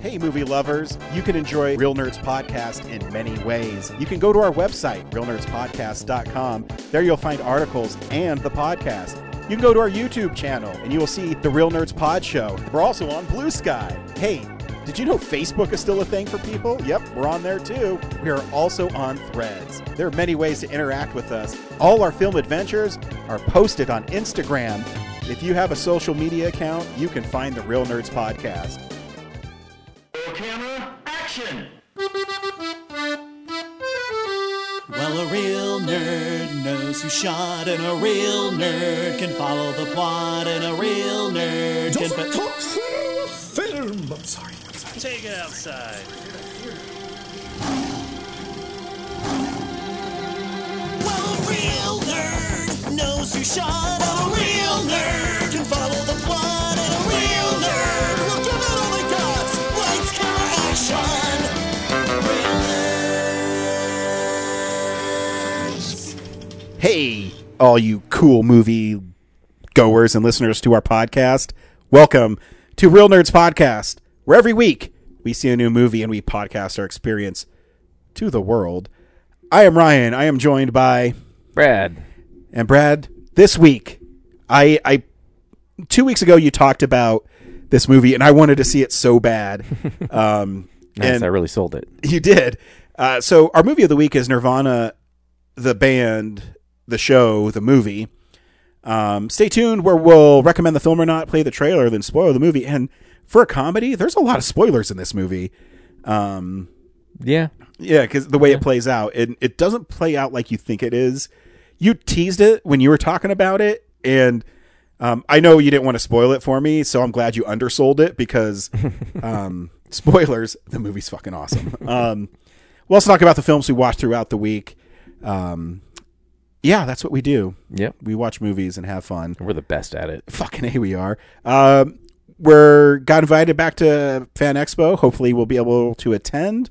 Hey, movie lovers. You can enjoy Real Nerds Podcast in many ways. You can go to our website, realnerdspodcast.com. There you'll find articles and the podcast. You can go to our YouTube channel, and you will see the Real Nerds Pod Show. We're also on Blue Sky. Hey, did you know Facebook is still a thing for people? Yep, we're on there too. We are also on Threads. There are many ways to interact with us. All our film adventures are posted on Instagram. If you have a social media account, you can find the Real Nerds Podcast. Camera, action! Well, a real nerd knows who shot, and a real nerd can follow the plot, and a real nerd Just can... talk film. I'm sorry. Take it outside. Well, a real nerd knows who shot, and a real nerd can follow the plot, and a real nerd will give it all they got. Lights, camera, action! Real nerds. Hey, all you cool movie goers and listeners to our podcast. Welcome to Real Nerds Podcast, where every week we see a new movie and we podcast our experience to the world. I am Ryan. I am joined by Brad. And Brad, this week, I 2 weeks ago you talked about this movie and I wanted to see it so bad. Nice, and I really sold it. You did. So our movie of the week is Nirvana, the band, the show, the movie. Stay tuned where we'll recommend the film or not, play the trailer, then spoil the movie. And for a comedy, there's a lot of spoilers in this movie. Yeah. Yeah, because the way it plays out, it doesn't play out like you think it is. You teased it when you were talking about it, and I know you didn't want to spoil it for me, so I'm glad you undersold it because, spoilers, the movie's fucking awesome. We'll also talk about the films we watched throughout the week. Yeah, that's what we do. Yep. We watch movies and have fun. We're the best at it. Fucking A, we are. We're got invited back to Fan Expo. Hopefully we'll be able to attend.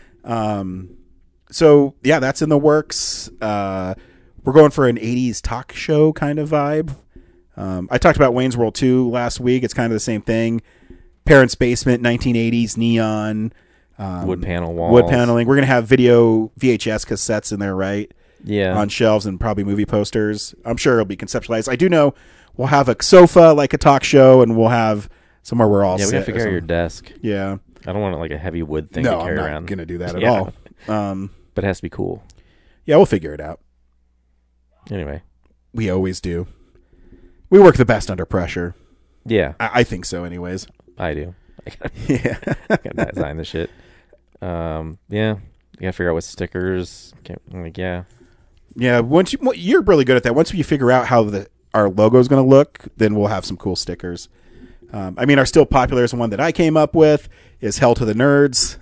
So yeah, that's in the works. We're going for an 80s talk show kind of vibe. I talked about Wayne's World 2 last week. It's kind of the same thing. Parents' basement, 1980s neon. Wood panel walls. Wood paneling. We're going to have video VHS cassettes in there, right? Yeah. On shelves and probably movie posters. I'm sure it'll be conceptualized. I do know we'll have a sofa like a talk show, and we'll have somewhere we're all Yeah, we sit have to carry your desk. Yeah. I don't want like a heavy wood thing to No, carry I'm around. not going to do that at Yeah. all. But it has to be cool. Yeah, we'll figure it out. Anyway. We always do. We work the best under pressure. Yeah. I think so anyways. I do. Yeah. I gotta design this shit. Yeah. You gotta figure out what stickers. Yeah. Yeah, you're really good at that. Once you figure out how our logo is going to look, then we'll have some cool stickers. I mean, our still popular is one that I came up with is Hell to the Nerds.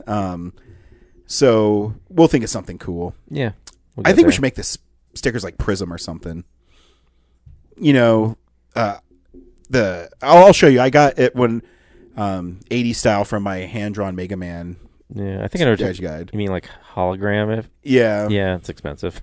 So we'll think of something cool. Yeah. I think we should make this stickers like Prism or something. You know, I'll show you. I got it when 80s style from my hand-drawn Mega Man. Yeah, I think I know. Sketch guide. You mean like hologram? Yeah. Yeah, it's expensive.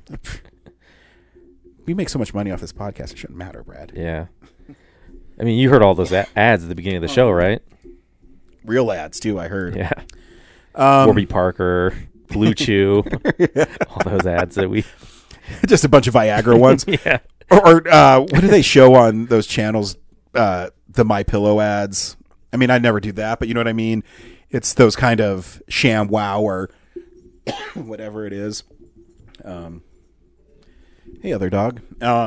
We make so much money off this podcast, it shouldn't matter, Brad. Yeah. I mean, you heard all those ads at the beginning of the show, right? Real ads, too, I heard. Yeah. Warby Parker, Blue Chew, all those ads that we... Just a bunch of Viagra ones. Yeah. Or what do they show on those channels? The MyPillow ads. I mean, I never do that, but you know what I mean? It's those kind of sham wow or whatever it is. Hey, other dog.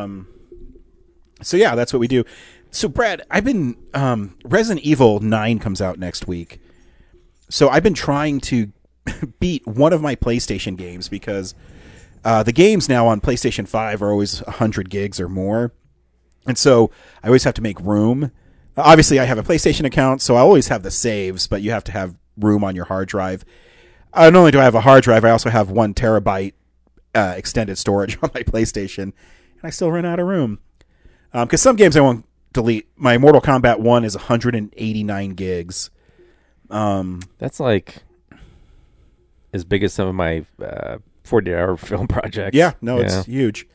So yeah, that's what we do. So Brad, I've been Resident Evil 9 comes out next week. So I've been trying to beat one of my PlayStation games because the games now on PlayStation 5 are always 100 gigs or more. And so I always have to make room. Obviously, I have a PlayStation account, so I always have the saves, but you have to have room on your hard drive. Not only do I have a hard drive, I also have 1 terabyte extended storage on my PlayStation, and I still run out of room. Because some games I won't delete. My Mortal Kombat 1 is 189 gigs. That's like as big as some of my 40-hour film projects. Yeah, no, it's huge.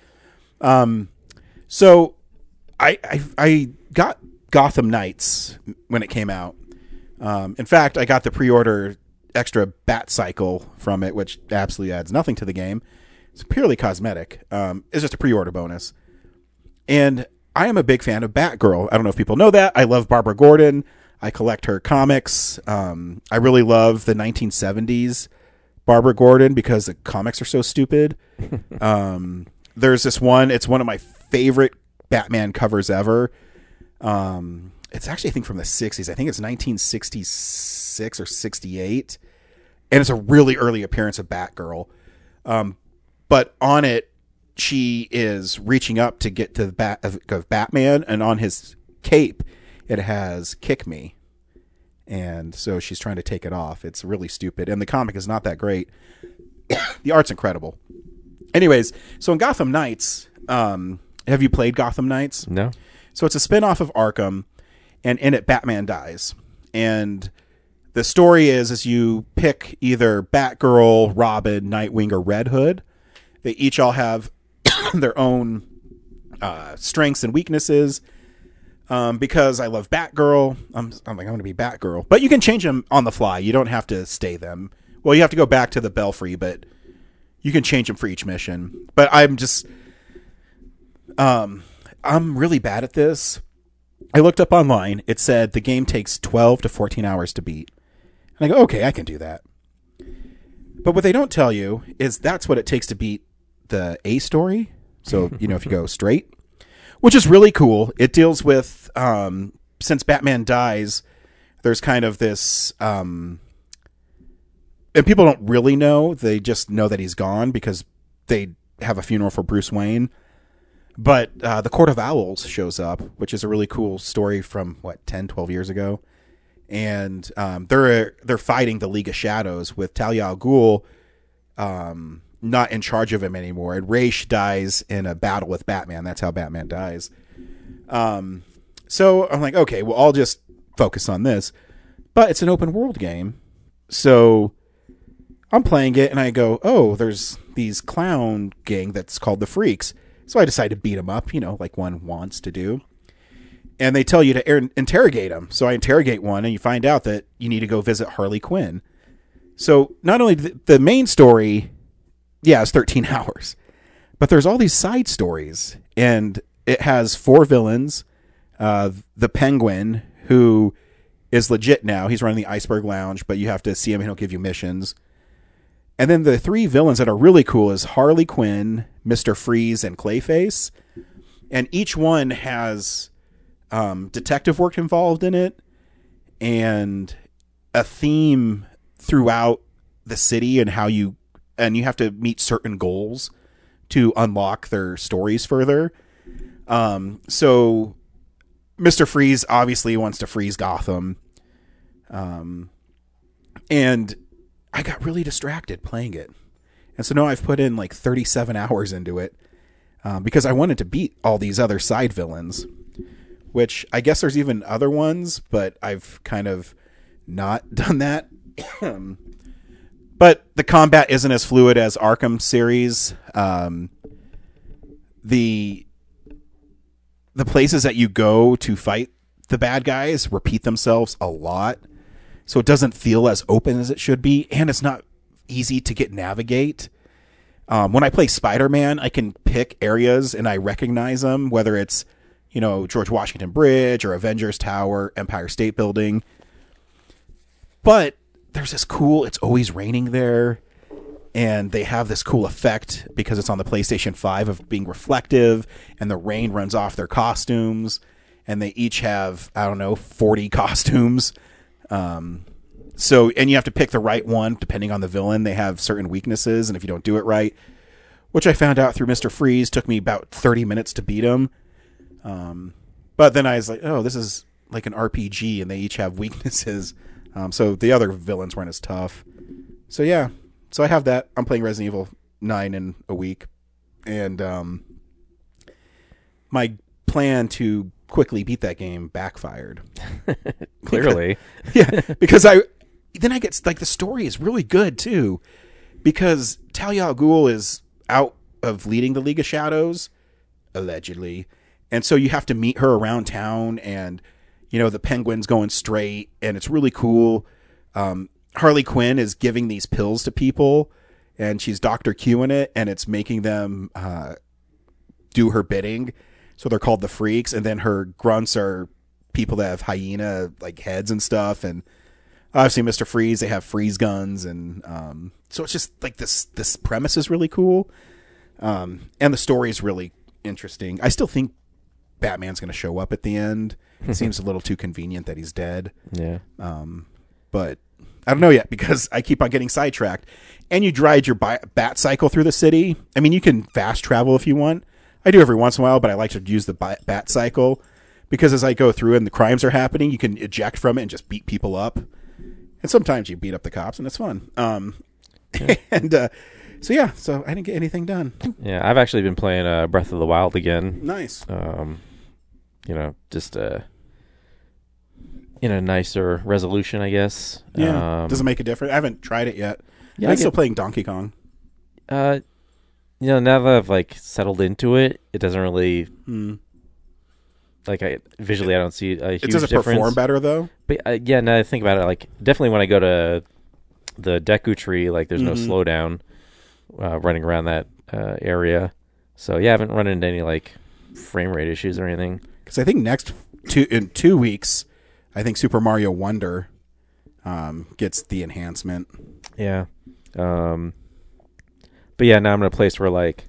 So I got Gotham Knights when it came out. In fact, I got the pre-order extra Bat Cycle from it, which absolutely adds nothing to the game. It's purely cosmetic. It's just a pre-order bonus. And I am a big fan of Batgirl. I don't know if people know that. I love Barbara Gordon. I collect her comics. I really love the 1970s Barbara Gordon because the comics are so stupid. There's this one. It's one of my favorite Batman covers ever. It's actually, I think, from the 60s. I think it's 1966 or 68. And it's a really early appearance of Batgirl. But on it, she is reaching up to get to the bat of Batman. And on his cape, it has "Kick Me." And so she's trying to take it off. It's really stupid. And the comic is not that great. The art's incredible. Anyways, so in Gotham Knights, have you played Gotham Knights? No. So it's a spin-off of Arkham, and in it, Batman dies. And the story is you pick either Batgirl, Robin, Nightwing, or Red Hood. They each all have their own strengths and weaknesses. Because I love Batgirl, I'm going to be Batgirl. But you can change them on the fly. You don't have to stay them. Well, you have to go back to the Belfry, but you can change them for each mission. But I'm just... I'm really bad at this. I looked up online. It said the game takes 12 to 14 hours to beat. And I go, okay, I can do that. But what they don't tell you is that's what it takes to beat the A story. So, if you go straight, which is really cool. It deals with, since Batman dies, there's kind of this, and people don't really know. They just know that he's gone because they have a funeral for Bruce Wayne. But the Court of Owls shows up, which is a really cool story from, 10, 12 years ago. And they're fighting the League of Shadows with Talia al Ghul not in charge of him anymore. And Ra's dies in a battle with Batman. That's how Batman dies. So I'm like, okay, well, I'll just focus on this. But it's an open world game. So I'm playing it and I go, oh, there's these clown gang that's called the Freaks. So I decide to beat them up, like one wants to do. And they tell you to interrogate them. So I interrogate one, and you find out that you need to go visit Harley Quinn. So not only the main story, it's 13 hours. But there's all these side stories. And it has 4 villains. The Penguin, who is legit now. He's running the Iceberg Lounge, but you have to see him and he'll give you missions. And then the 3 villains that are really cool is Harley Quinn, Mr. Freeze, and Clayface. And each one has detective work involved in it and a theme throughout the city and you have to meet certain goals to unlock their stories further. So Mr. Freeze obviously wants to freeze Gotham. And I got really distracted playing it. And so now I've put in 37 hours into it because I wanted to beat all these other side villains, which I guess there's even other ones, but I've kind of not done that. But the combat isn't as fluid as Arkham series. The places that you go to fight the bad guys repeat themselves a lot. So it doesn't feel as open as it should be, and it's not easy to navigate. When I play Spider-Man, I can pick areas and I recognize them, whether it's, George Washington Bridge or Avengers Tower, Empire State Building. But there's this cool, it's always raining there, and they have this cool effect because it's on the PlayStation 5 of being reflective, and the rain runs off their costumes, and they each have, 40 costumes. And you have to pick the right one depending on the villain. They have certain weaknesses, and if you don't do it right, which I found out through Mr. Freeze, took me about 30 minutes to beat him. But then I was like, oh, this is like an RPG, and they each have weaknesses. So the other villains weren't as tough. So yeah, so I have that. I'm playing Resident Evil 9 in a week, and my plan to quickly beat that game backfired. Clearly. Because I get the story is really good too, because Talia al Ghul is out of leading the League of Shadows, allegedly, and so you have to meet her around town, and the penguin's going straight, and it's really cool. Harley Quinn is giving these pills to people, and she's Dr. Q in it, and it's making them do her bidding. So they're called the Freaks, and then her grunts are people that have hyena like heads and stuff, and obviously Mr. Freeze, they have freeze guns, and so it's just like this premise is really cool, and the story is really interesting. I still think Batman's going to show up at the end. It seems a little too convenient that he's dead. Yeah. But I don't know yet because I keep on getting sidetracked. And you ride your bat cycle through the city. I mean, you can fast travel if you want. I do every once in a while, but I like to use the bat cycle because as I go through and the crimes are happening, you can eject from it and just beat people up. And sometimes you beat up the cops, and it's fun. And so I didn't get anything done. Yeah, I've actually been playing Breath of the Wild again. Nice. Just in a nicer resolution, I guess. Yeah. Does it make a difference? I haven't tried it yet. Yeah, I'm still playing Donkey Kong. Now that I've like settled into it, it doesn't really visually I don't see a huge difference. Does it perform better though? But now that I think about it, like definitely when I go to the Deku Tree, like there's no slowdown running around that area. So yeah, I haven't run into any like frame rate issues or anything. Because I think in 2 weeks, I think Super Mario Wonder gets the enhancement. Yeah. But yeah, now I'm in a place where like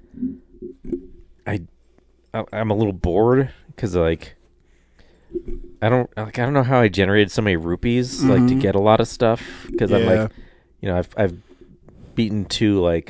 I'm a little bored because like I don't know how I generated so many rupees like to get a lot of stuff because I'm like I've beaten 2 like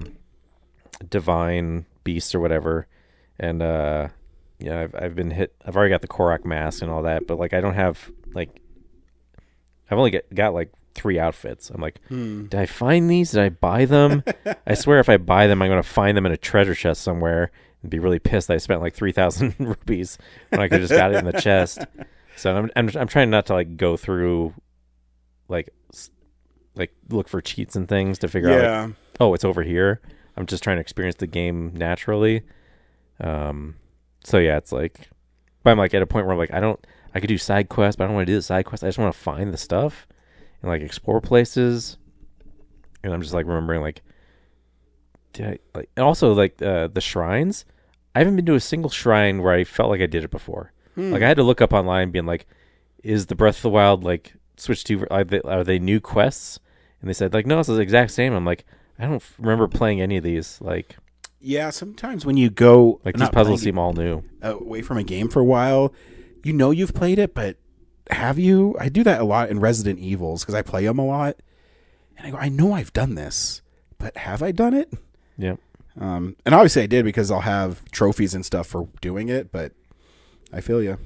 divine beasts or whatever, and I've been hit. I've already got the Korok mask and all that, but like I don't have like I've only got like 3 outfits. I'm like, did I find these? Did I buy them? I swear if I buy them, I'm going to find them in a treasure chest somewhere and be really pissed that I spent like 3,000 rupees when I could just got it in the chest. So I'm trying not to like go through like look for cheats and things to figure out like, oh, it's over here. I'm just trying to experience the game naturally. So yeah, it's like, but I'm like at a point where I'm like, I could do side quests, but I don't want to do the side quests. I just want to find the stuff and like explore places. And I'm just like remembering like, and also like the shrines. I haven't been to a single shrine where I felt like I did it before. Like I had to look up online being like, is the Breath of the Wild like switched to, are they new quests? And they said like, no, it's the exact same. I'm like, I don't remember playing any of these. Like, yeah, sometimes when you go like these puzzles seem all new away from a game for a while, you've played it, but have you? I do that a lot in Resident Evils because I play them a lot, and I go, I know I've done this, but have I done it? Yeah. And obviously I did because I'll have trophies and stuff for doing it, but I feel you.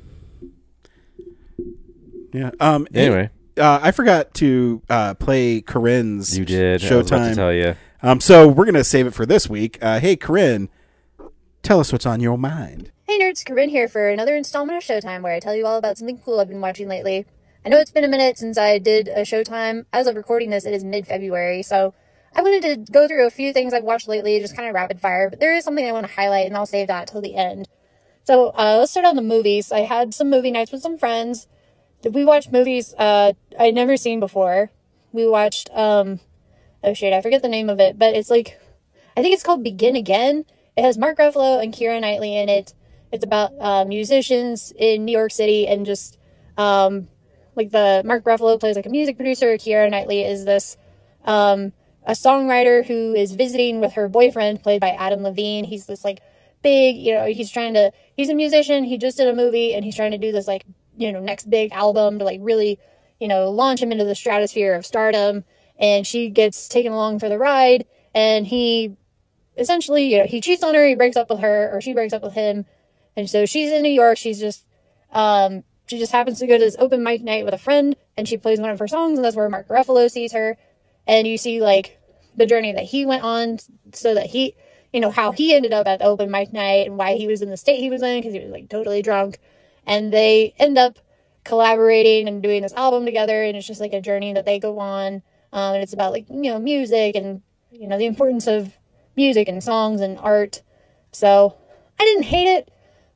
Yeah. Anyway, I forgot to play Corinne's. You did. Showtime. I was about to tell you. So we're gonna save it for this week. Hey, Corinne, tell us what's on your mind. Hey nerds, Corinne here for another installment of Showtime where I tell you all about something cool I've been watching lately. I know it's been a minute since I did a Showtime. As of recording this, it is mid-February, so I wanted to go through a few things I've watched lately, just kind of rapid fire, but there is something I want to highlight, and I'll save that till the end. So let's start on the movies. I had some movie nights with some friends. We watched movies I'd never seen before. We watched, I forget the name of it, but it's like, I think it's called Begin Again. It has Mark Ruffalo and Keira Knightley in it. It's about musicians in New York City, and just like the Mark Ruffalo plays like a music producer. Keira Knightley is this a songwriter who is visiting with her boyfriend, played by Adam Levine. He's this like big, he's a musician. He just did a movie, and he's trying to do this like, next big album to like really, launch him into the stratosphere of stardom. And she gets taken along for the ride, and he essentially, he cheats on her, he breaks up with her, or she breaks up with him. And so she's in New York. She's just, she just happens to go to this open mic night with a friend, and she plays one of her songs, and that's where Mark Ruffalo sees her. And you see like the journey that he went on, so that he, how he ended up at the open mic night and why he was in the state he was in, because he was like totally drunk. And they end up collaborating and doing this album together, and it's just like a journey that they go on. And it's about like, music and, the importance of music and songs and art. So I didn't hate it,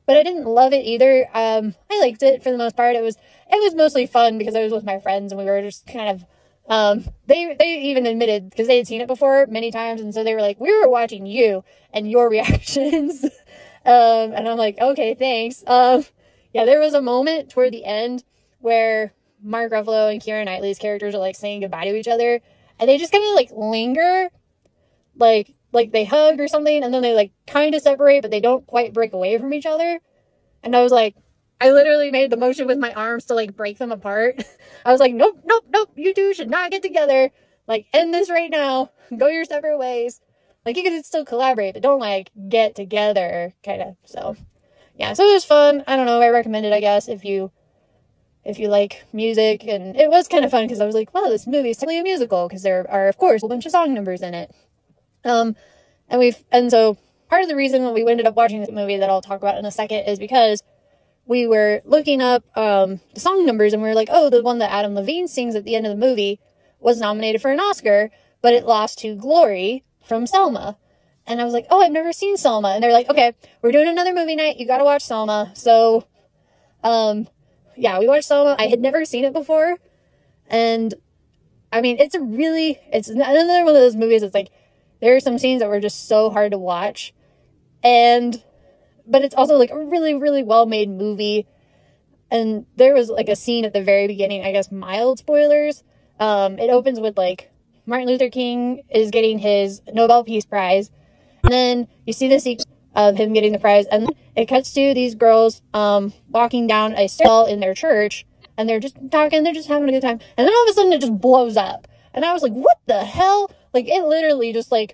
but I didn't love it either. I liked it for the most part. It was mostly fun because I was with my friends and we were just kind of, they even admitted, because they had seen it before many times, and so they were like, we were watching you and your reactions. And I'm like, okay, thanks. Yeah, there was a moment toward the end where Mark Ruffalo and Keira Knightley's characters are like saying goodbye to each other, and they just kind of like linger, like they hug or something, and then they like kind of separate, but they don't quite break away from each other. And I was like, I literally made the motion with my arms to like break them apart. I was like, nope, you two should not get together. Like, end this right now. Go your separate ways. Like, you could still collaborate, but don't like get together, kind of. So, yeah, so it was fun. I don't know. I recommend it, I guess, if you like music. And it was kind of fun because I was like, wow, this movie is totally a musical because there are, of course, a bunch of song numbers in it. And so part of the reason when we ended up watching this movie that I'll talk about in a second is because we were looking up the song numbers, and we were like, oh, the one that Adam Levine sings at the end of the movie was nominated for an Oscar, but it lost to Glory from Selma. And I was like, oh, I've never seen Selma. And they're like, okay, we're doing another movie night. You got to watch Selma. So, yeah, we watched Selma. I had never seen it before. And I mean, it's another one of those movies that's like, there are some scenes that were just so hard to watch. But it's also like a really, really well-made movie. And there was like a scene at the very beginning, I guess mild spoilers. It opens with like Martin Luther King is getting his Nobel Peace Prize. And then you see the sequence of him getting the prize. And then it cuts to these girls walking down a stairwell in their church. And they're just talking, they're just having a good time. And then all of a sudden it just blows up. And I was like, what the hell? Like, it literally just like,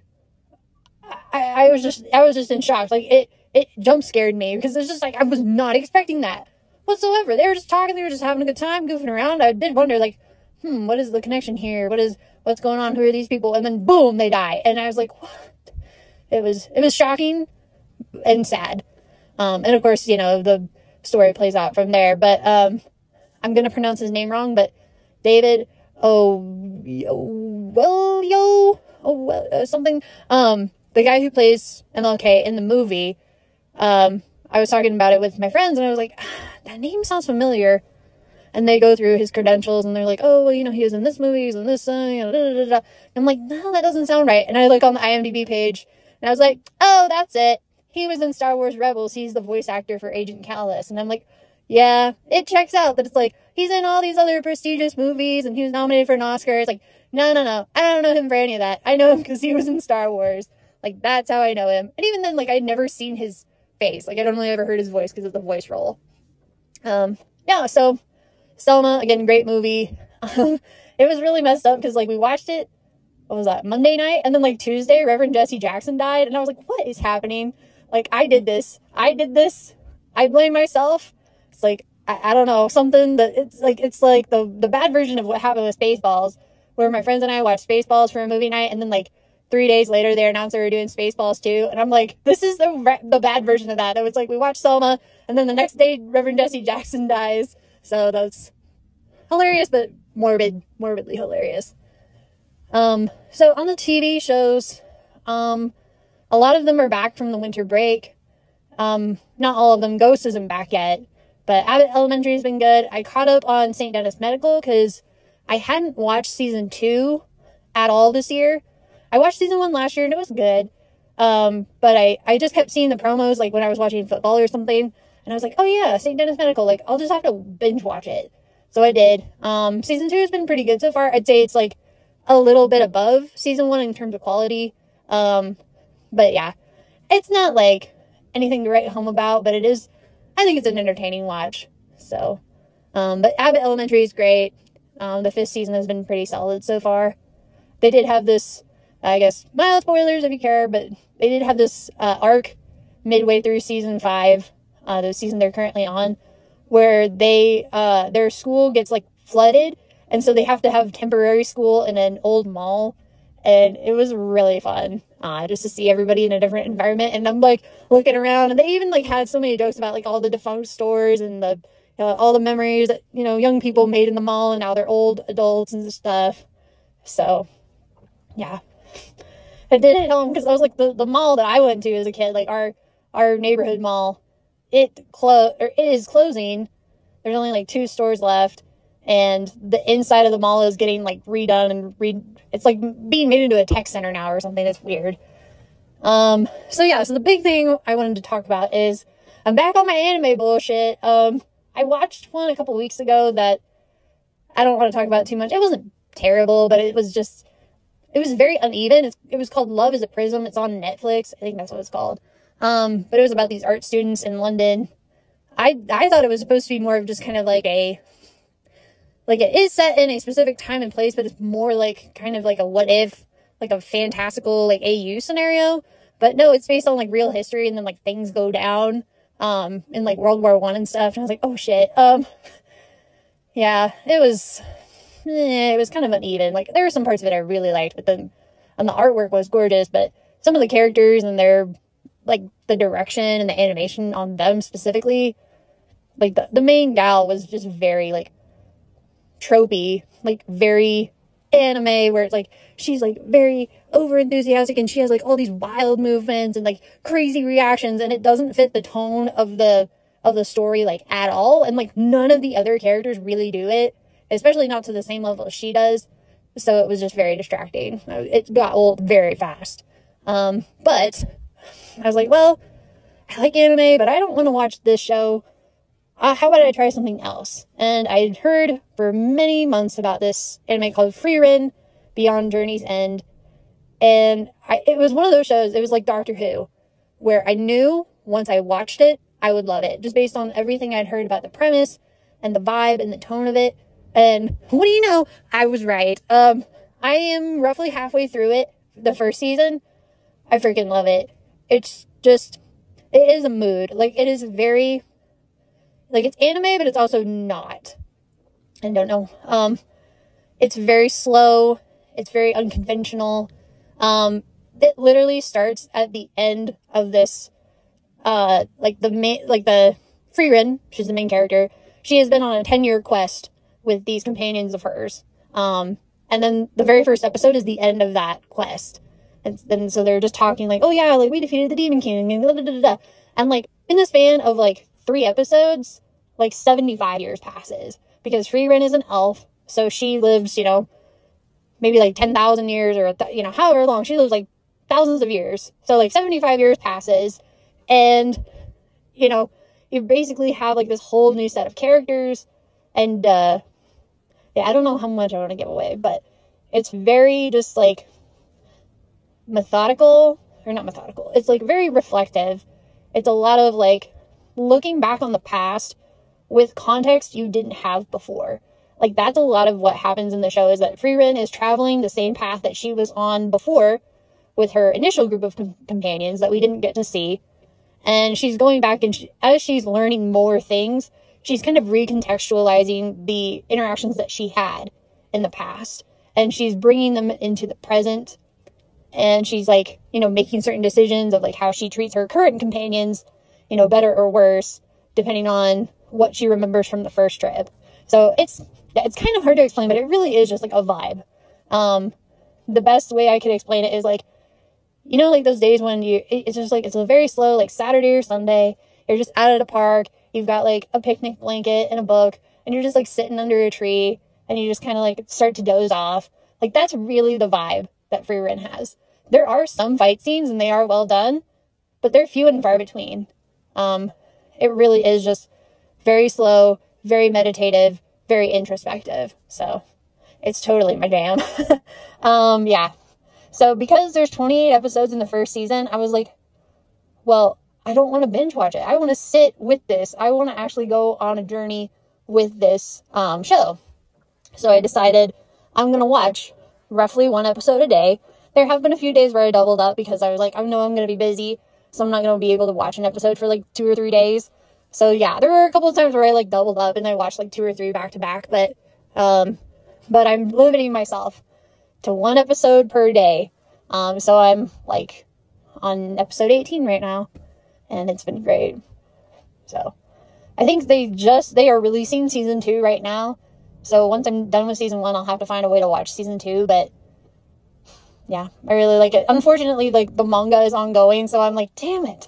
I was just in shock. Like, it jump scared me because it's just like, I was not expecting that whatsoever. They were just talking, they were just having a good time, goofing around. I did wonder, like, what is the connection here? What's going on? Who are these people? And then boom, they die. And I was like, what? It was shocking and sad. And of course, you know, the story plays out from there, but, I'm going to pronounce his name wrong, but David something, the guy who plays MLK in the movie, I was talking about it with my friends, and I was like, that name sounds familiar. And they go through his credentials, and they're like, oh, well, you know, he was in this movie, he was in this, And I'm like, no, that doesn't sound right. And I look on the IMDb page, and I was like, oh, that's it. He was in Star Wars Rebels. He's the voice actor for Agent Kallus. And I'm like, yeah, it checks out that it's like, he's in all these other prestigious movies, and he was nominated for an Oscar. It's like, no. I don't know him for any of that. I know him because he was in Star Wars. Like, that's how I know him. And even then, like, I'd never seen his face. Like, I'd only ever heard his voice because of the voice role. Yeah, so Selma, again, great movie. It was really messed up because, like, we watched it, what was that, Monday night? And then, like, Tuesday, Reverend Jesse Jackson died. And I was like, what is happening? Like, I did this. I blame myself. It's like, I don't know, something that it's like the bad version of what happened with Spaceballs, where my friends and I watched Spaceballs for a movie night, and then like 3 days later they announced they were doing Spaceballs 2, and I'm like, this is the bad version of that. It was like, we watched Selma, and then the next day Reverend Jesse Jackson dies. So that's hilarious, but morbidly hilarious. So on the TV shows, a lot of them are back from the winter break. Not all of them. Ghost isn't back yet. But Abbott Elementary has been good. I caught up on St. Denis Medical because I hadn't watched season 2 at all this year. I watched season 1 last year and it was good. But I just kept seeing the promos like when I was watching football or something. And I was like, oh yeah, St. Denis Medical. Like, I'll just have to binge watch it. So I did. Season 2 has been pretty good so far. I'd say it's like a little bit above season 1 in terms of quality. But yeah, it's not like anything to write home about, but I think it's an entertaining watch. So, but Abbott Elementary is great. The 5th season has been pretty solid so far. They did have this, I guess, mild spoilers if you care, but they did have this arc midway through season 5, the season they're currently on, where their school gets like flooded, and so they have to have temporary school in an old mall. And it was really fun, just to see everybody in a different environment. And I'm like looking around, and they even like had so many jokes about like all the defunct stores and the all the memories that, you know, young people made in the mall, and now they're old adults and stuff. So yeah, I did it home because I was like the mall that I went to as a kid, like our neighborhood mall, it is closing. There's only like 2 stores left, and the inside of the mall is getting like redone and it's like being made into a tech center now or something. That's weird. So the big thing I wanted to talk about is I'm back on my anime bullshit. I watched one a couple weeks ago that I don't want to talk about too much. It wasn't terrible, but it was very uneven. It was called Love is a Prism. It's on Netflix. I think that's what it's called. But it was about these art students in London. I thought it was supposed to be more of just kind of like it is set in a specific time and place, but it's more like kind of like a what if, like a fantastical like AU scenario. But no, it's based on like real history, and then like things go down in like World War I and stuff. And I was like, oh shit. Yeah, it was kind of uneven. Like, there were some parts of it I really liked, and the artwork was gorgeous, but some of the characters and their, like, the direction and the animation on them specifically, like, the main gal was just very, like, tropey, like, very anime, where it's, like, she's, like, very over-enthusiastic, and she has, like, all these wild movements and, like, crazy reactions, and it doesn't fit the tone of the story, like, at all, and, like, none of the other characters really do it, especially not to the same level as she does, so it was just very distracting. It got old very fast. But I was like, well, I like anime, but I don't want to watch this show. How about I try something else? And I had heard for many months about this anime called Frieren, Beyond Journey's End, and it was one of those shows, it was like Doctor Who, where I knew once I watched it, I would love it, just based on everything I'd heard about the premise and the vibe and the tone of it. And what do you know? I was right. I am roughly halfway through it, the first season. I freaking love it. It's just, it is a mood. Like, it is very, like, it's anime, but it's also not. I don't know. It's very slow. It's very unconventional. It literally starts at the end of this, the Frieren, she's the main character, she has been on a 10-year quest with these companions of hers. And then the very first episode is the end of that quest. And so they're just talking like, oh yeah, like, we defeated the Demon King, and da, da, da, da, da. And like, in the span of like 3 episodes, like 75 years passes. Because Frieren is an elf, so she lives, maybe like 10,000 years, or, however long. She lives like thousands of years. So like 75 years passes, and, you basically have like this whole new set of characters, and, I don't know how much I want to give away, but it's very just like methodical, or not methodical. It's like very reflective. It's a lot of like looking back on the past with context you didn't have before. Like, that's a lot of what happens in the show, is that Frieren is traveling the same path that she was on before with her initial group of companions that we didn't get to see. And she's going back, and as she's learning more things, she's kind of recontextualizing the interactions that she had in the past. And she's bringing them into the present. And she's like, making certain decisions of like how she treats her current companions, better or worse, depending on what she remembers from the first trip. So it's kind of hard to explain, but it really is just like a vibe. The best way I could explain it is like, like those days when it's just like, it's a very slow, like Saturday or Sunday, you're just out at a park, you've got like a picnic blanket and a book, and you're just like sitting under a tree, and you just kind of like start to doze off. Like, that's really the vibe that Frieren has. There are some fight scenes, and they are well done, but they're few and far between. It really is just very slow, very meditative, very introspective. So it's totally my jam. Yeah. So because there's 28 episodes in the first season, I was like, well, I don't want to binge watch it. I want to sit with this. I want to actually go on a journey with this show. So I decided I'm going to watch roughly 1 episode a day. There have been a few days where I doubled up because I was like, I know I'm going to be busy, so I'm not going to be able to watch an episode for like 2 or 3 days. So yeah, there were a couple of times where I like doubled up and I watched like 2 or 3 back to back, but I'm limiting myself to 1 episode per day. So I'm like on episode 18 right now, and it's been great. So I think they are releasing season 2 right now. So once I'm done with season 1, I'll have to find a way to watch season 2, but yeah, I really like it. Unfortunately, like, the manga is ongoing, so I'm like, damn it.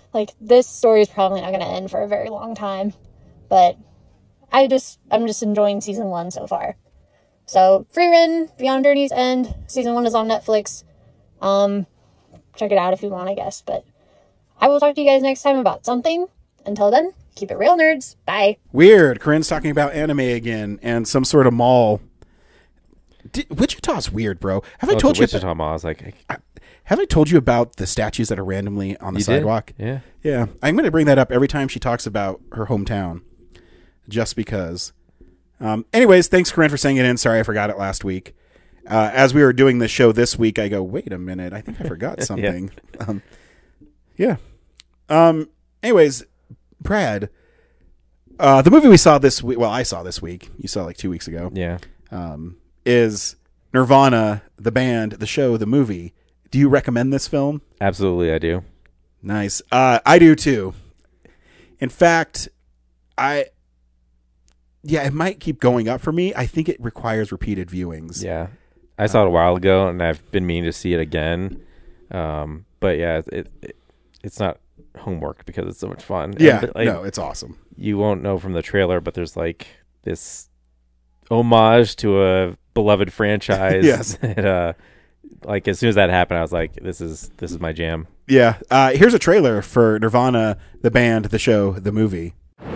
Like, this story is probably not going to end for a very long time. But I'm just enjoying season 1 so far. So, Frieren, Beyond Journey's End. Season 1 is on Netflix. Check it out if you want, I guess. But I will talk to you guys next time about something. Until then, keep it real, nerds. Bye. Weird. Corinne's talking about anime again and some sort of mall. Wichita's weird, bro. Have I told you? Wichita Mall. I was like, Have I told you about the statues that are randomly on the sidewalk? Yeah. Yeah. I'm going to bring that up every time she talks about her hometown, just because. Anyways, thanks, Corinne, for sending it in. Sorry, I forgot it last week. As we were doing the show this week, I go, wait a minute, I think I forgot something. Yeah. Anyways, Brad, the movie we saw this week, well, I saw this week, you saw like 2 weeks ago. Yeah. Is Nirvana, the band, the show, the movie. Do you recommend this film? Absolutely, I do. Nice. I do too. In fact, it might keep going up for me. I think it requires repeated viewings. Yeah. I saw it a while ago, and I've been meaning to see it again. But yeah, it's not homework because it's so much fun. Yeah, and, like, no, it's awesome. You won't know from the trailer, but there's like this homage to a beloved franchise. Yes. And, like as soon as that happened, I was like, "This is my jam." Yeah. Here's a trailer for Nirvana, the band, the show, the movie.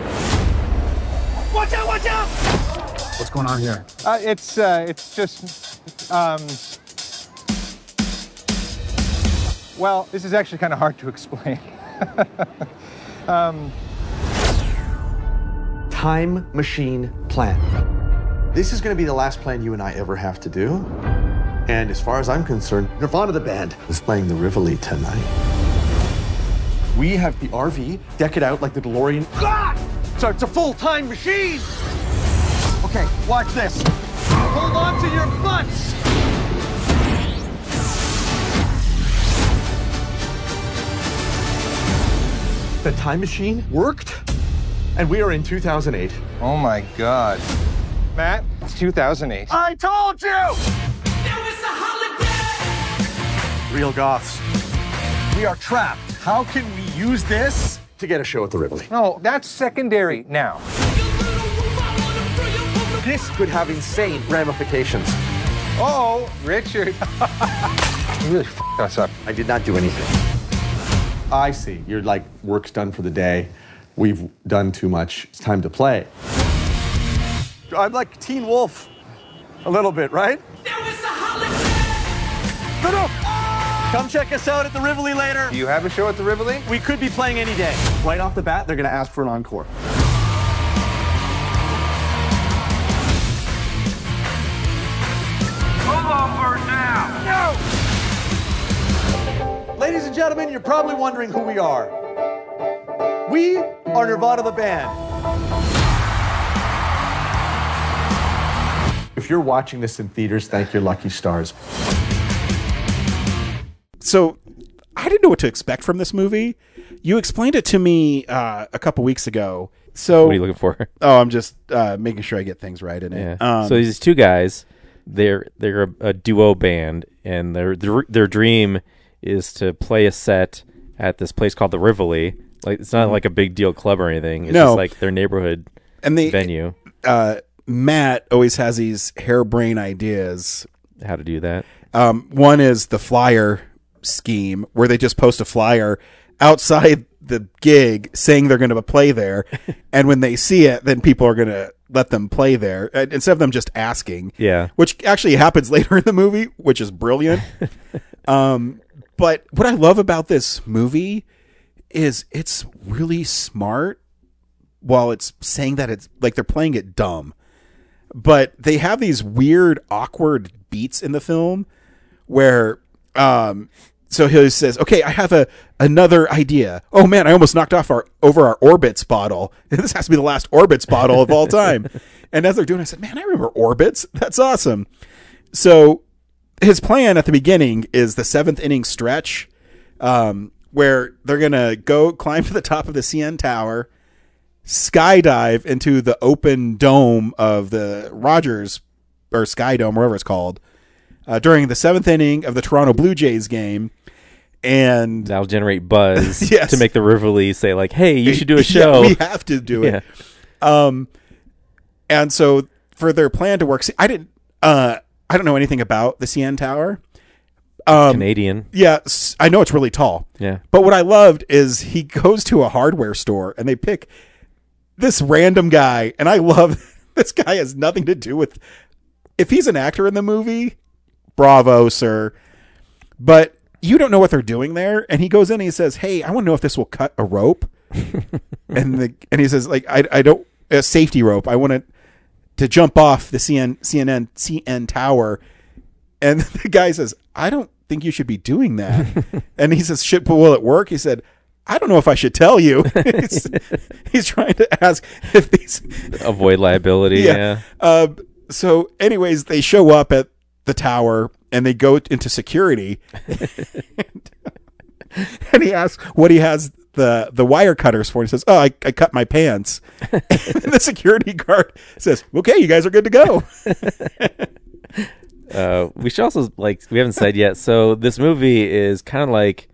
Watch out! Watch out! What's going on here? It's just, well, this is actually kind of hard to explain. Time machine plan. This is going to be the last plan you and I ever have to do. And as far as I'm concerned, Nirvana the band is playing the Rivoli tonight. We have the RV, deck it out like the DeLorean. God! So it's a full-time machine! Okay, watch this. Hold on to your butts! The time machine worked, and we are in 2008. Oh my God. Matt, it's 2008. I told you! Real goths. We are trapped. How can we use this to get a show at the Rivoli? No, that's secondary now. This could have insane ramifications. Oh, Richard. You really f***ed us up. I did not do anything. I see. You're like, work's done for the day. We've done too much. It's time to play. I'm like Teen Wolf. A little bit, right? No. Come check us out at the Rivoli later. Do you have a show at the Rivoli? We could be playing any day. Right off the bat, they're going to ask for an encore. Move on first down. No! Ladies and gentlemen, you're probably wondering who we are. We are Nirvana the band. If you're watching this in theaters, thank your lucky stars. So I didn't know what to expect from this movie. You explained it to me a couple weeks ago. So What are you looking for? Oh, I'm just making sure I get things right in it. Yeah. So these two guys, they're a duo band, and their dream is to play a set at this place called the Rivoli. Like it's not like a big deal club or anything. It's just like their neighborhood venue. Matt always has these harebrained ideas. How to do that? One is the flyer scheme, where they just post a flyer outside the gig saying they're going to play there, and when they see it, then people are going to let them play there instead of them just asking. Yeah, which actually happens later in the movie, which is brilliant. But what I love about this movie is it's really smart, while it's saying that it's like they're playing it dumb. But they have these weird, awkward beats in the film where, so he says, okay, I have another idea. Oh man, I almost knocked over our Orbitz bottle. This has to be the last Orbitz bottle of all time. And as they're doing it, I said, man, I remember Orbitz. That's awesome. So his plan at the beginning is the 7th inning stretch, where they're going to go climb to the top of the CN Tower, skydive into the open dome of the Rogers, or Sky Dome, wherever it's called, during the 7th inning of the Toronto Blue Jays game, and That'll generate buzz Yes. to make the Rivoli say like, "Hey, you should do a Yeah, show." we have to do it. And so for their plan to work, see, I don't know anything about the CN Tower. Canadian. Yeah, I know it's really tall. Yeah. But what I loved is he goes to a hardware store and they pick this random guy, and I love this guy has nothing to do with. If he's an actor in the movie, bravo, sir. But you don't know what they're doing there, and he goes in and he says, "Hey, I want to know if this will cut a rope." and he says, like, I don't a safety rope. I want to jump off the CN Tower. And the guy says, "I don't think you should be doing that." And he says, "Shit, but will it work?" He said, "I don't know if I should tell you." he's trying to ask if these Avoid liability. Yeah. So anyways, they show up at the tower and they go into security. And he asks what he has the wire cutters for. He says, "Oh, I cut my pants." And the security guard says, "Okay, you guys are good to go." We should also, like, we haven't said yet. So this movie is kind of like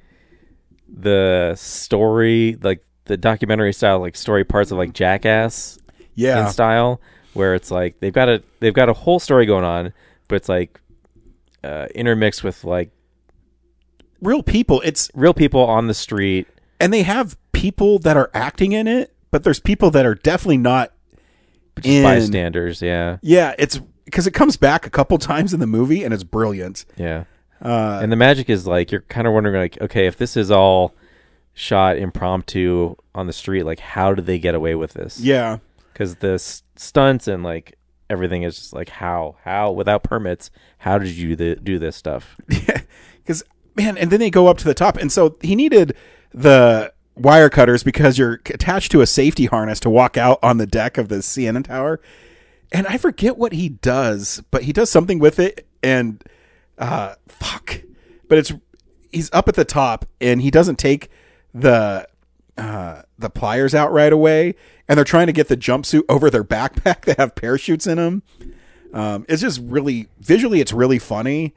the story, like the documentary style, like story parts of like Jackass Yeah. in style, where it's like they've got a whole story going on, but it's like intermixed with like Real people. It's real people on the street. and they have people that are acting in it, but there's people that are definitely not in. Bystanders. Yeah. Yeah, it's because it comes back a couple times in the movie and it's brilliant. Yeah. And the magic is like, you're kind of wondering like, okay, if this is all shot impromptu on the street, like how did they get away with this? Yeah. Because the stunts and like everything is just like how without permits, how did you do this stuff? Because, man, and then they go up to the top. And so he needed the wire cutters because you're attached to a safety harness to walk out on the deck of the CNN Tower. And I forget what he does, but he does something with it. And fuck. But he's up at the top and he doesn't take the pliers out right away. And they're trying to get the jumpsuit over their backpack that have parachutes in them. It's just really visually, it's really funny.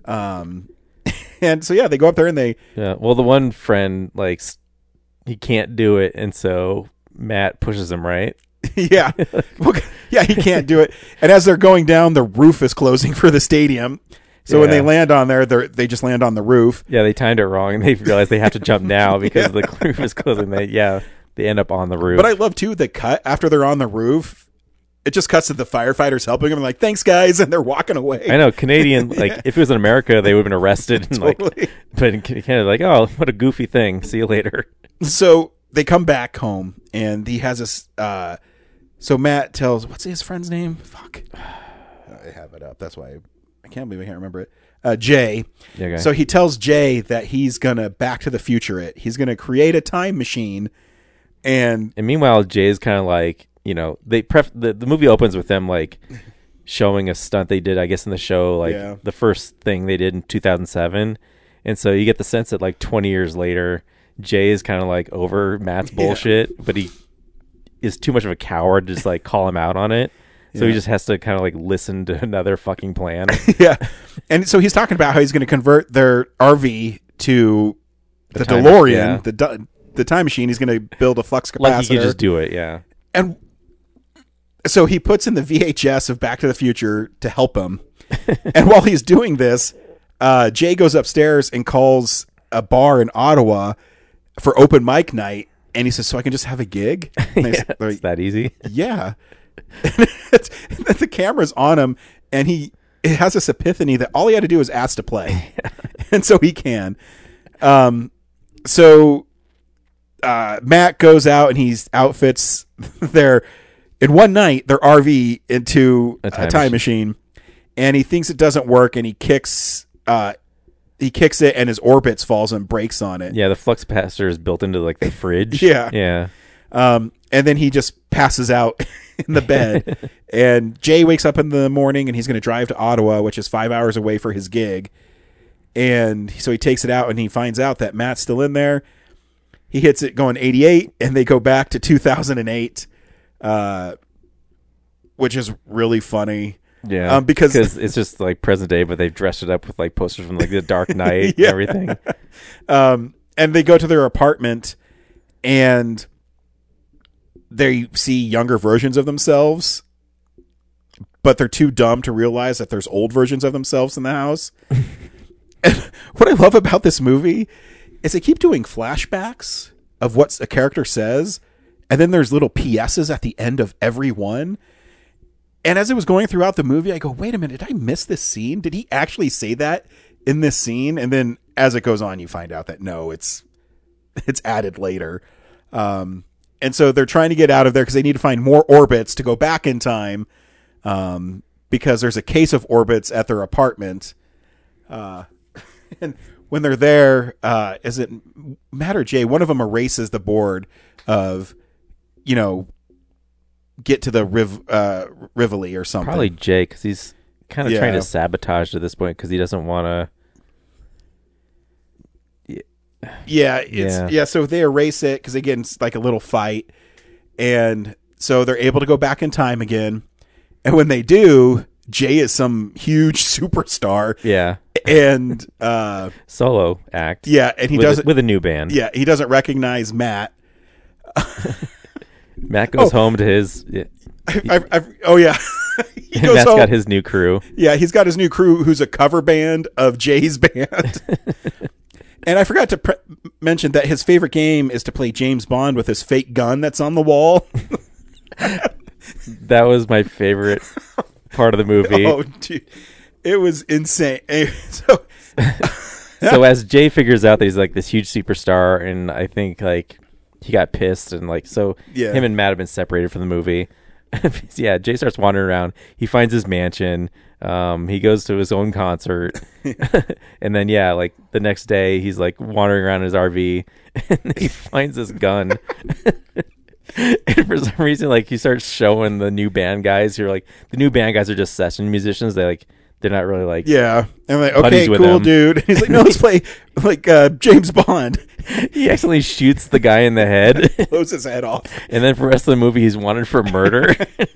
And so, yeah, they go up there and they, Yeah. Well, the one friend, like, he can't do it. And so Matt pushes him, right? yeah, well, yeah, he can't do it. And as they're going down, the roof is closing for the stadium. So when Yeah. they land on there, they just land on the roof. Yeah, they timed it wrong and they realize they have to jump now because the roof is closing. They end up on the roof. But I love, too, the cut after they're on the roof. It just cuts to the firefighters helping them, like, "Thanks, guys," and they're walking away. I know, Canadian, like, if it was in America, they would have been arrested. And, Totally. but in Canada, like, oh, what a goofy thing. See you later. So they come back home, and he has this. So Matt tells, what's his friend's name? Fuck, I have it up. That's why I can't believe I can't remember it. Jay. Yeah, okay. So he tells Jay that he's gonna Back to the Future it. He's gonna create a time machine, and meanwhile, Jay's kind of like, you know, the movie opens with them like showing a stunt they did, I guess, in the show, like Yeah. the first thing they did in 2007. And so you get the sense that like 20 years later, Jay is kind of like over Matt's bullshit, but he is too much of a coward to just like call him out on it. So he just has to kind of like listen to another fucking plan. yeah, and so he's talking about how he's going to convert their RV to the time- DeLorean, yeah. the time machine. He's going to build a flux capacitor. Like he could just do it, yeah. And so he puts in the VHS of Back to the Future to help him. And while he's doing this, Jay goes upstairs and calls a bar in Ottawa for open mic night. And he says, "So I can just have a gig?" And Yeah, they're it's that easy. yeah. The camera's on him, and it has this epiphany that all he had to do is ask to play. And so he can. So Matt goes out and he outfits in one night their RV into a time machine, and he thinks it doesn't work, and he kicks it, and his orbits falls and breaks on it. Yeah, the flux capacitor is built into like the fridge. Yeah. Yeah. And then he just passes out in the bed. And Jay wakes up in the morning and he's going to drive to Ottawa, which is 5 hours away for his gig. And so he takes it out and he finds out that Matt's still in there. He hits it going 88 and they go back to 2008, which is really funny. Yeah, because it's just like present day, but they've dressed it up with like posters from like the Dark Knight Yeah. and everything. And they go to their apartment, and they see younger versions of themselves, but they're too dumb to realize that there's old versions of themselves in the house. And what I love about this movie is they keep doing flashbacks of what a character says, and then there's little PSs at the end of every one. And as it was going throughout the movie, I go, wait a minute, did I miss this scene? Did he actually say that in this scene? And then as it goes on, you find out that no, it's added later. And so they're trying to get out of there because they need to find more orbits to go back in time, because there's a case of orbits at their apartment. And when they're there, is it Matt or Jay? One of them erases the board of, get to the Rivoli or something. Probably Jay, because he's kind of Yeah. trying to sabotage at this point because he doesn't want to. Yeah. So they erase it because again, it's like a little fight, and so they're able to go back in time again. And when they do, Jay is some huge superstar. Yeah. And Solo act. Yeah, and he doesn't with a new band. Yeah, he doesn't recognize Matt. Matt goes home to his. Yeah. Oh yeah, he goes Matt's home. got his new crew. Yeah, he's got his new crew, who's a cover band of Jay's band. And I forgot to mention that his favorite game is to play James Bond with his fake gun that's on the wall. That was my favorite part of the movie. Oh, dude, it was insane. So, so as Jay figures out that he's like this huge superstar, and I think like he got pissed, and like so Yeah. him and Matt have been separated from the movie. Yeah, Jay starts wandering around. He finds his mansion. He goes to his own concert, and then like the next day he's like wandering around in his RV, and he finds this gun. And for some reason, like he starts showing the new band guys who are like the new band guys are just session musicians. They're not really like yeah, and I'm like, okay, buddies with cool, him. dude. And he's like, no, let's play like James Bond. He actually shoots the guy in the head, Blows his head off. and then for the rest of the movie, he's wanted for murder.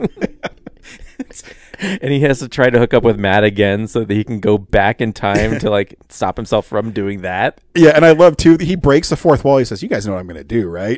And he has to try to hook up with Matt again so that he can go back in time to like stop himself from doing that. Yeah, and I love too. He breaks the fourth wall. He says, "You guys know what I'm going to do, right?"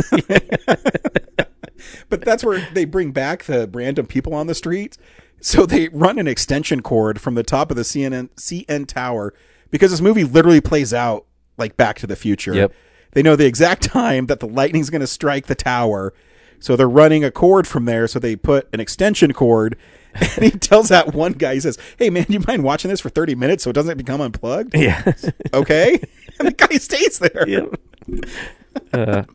But that's where they bring back the random people on the street. So they run an extension cord from the top of the CN Tower, because this movie literally plays out like Back to the Future. Yep. They know the exact time that the lightning's going to strike the tower, so they're running a cord from there. So they put an extension cord. And he tells that one guy, he says, "Hey man, do you mind watching this for 30 minutes so it doesn't become unplugged?" Yeah. Okay. And the guy stays there. Yep.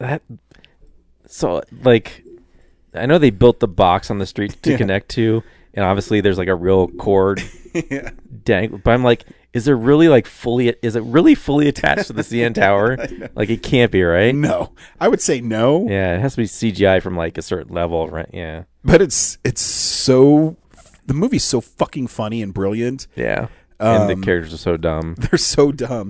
So like, I know they built the box on the street to connect to, and obviously there's like a real cord dang. But I'm like, is it really fully attached to the CN Tower? Like it can't be, right? No. I would say no. Yeah, it has to be CGI from like a certain level, right? Yeah. But it's so, the movie's so fucking funny and brilliant. Yeah. And the characters are so dumb. They're so dumb.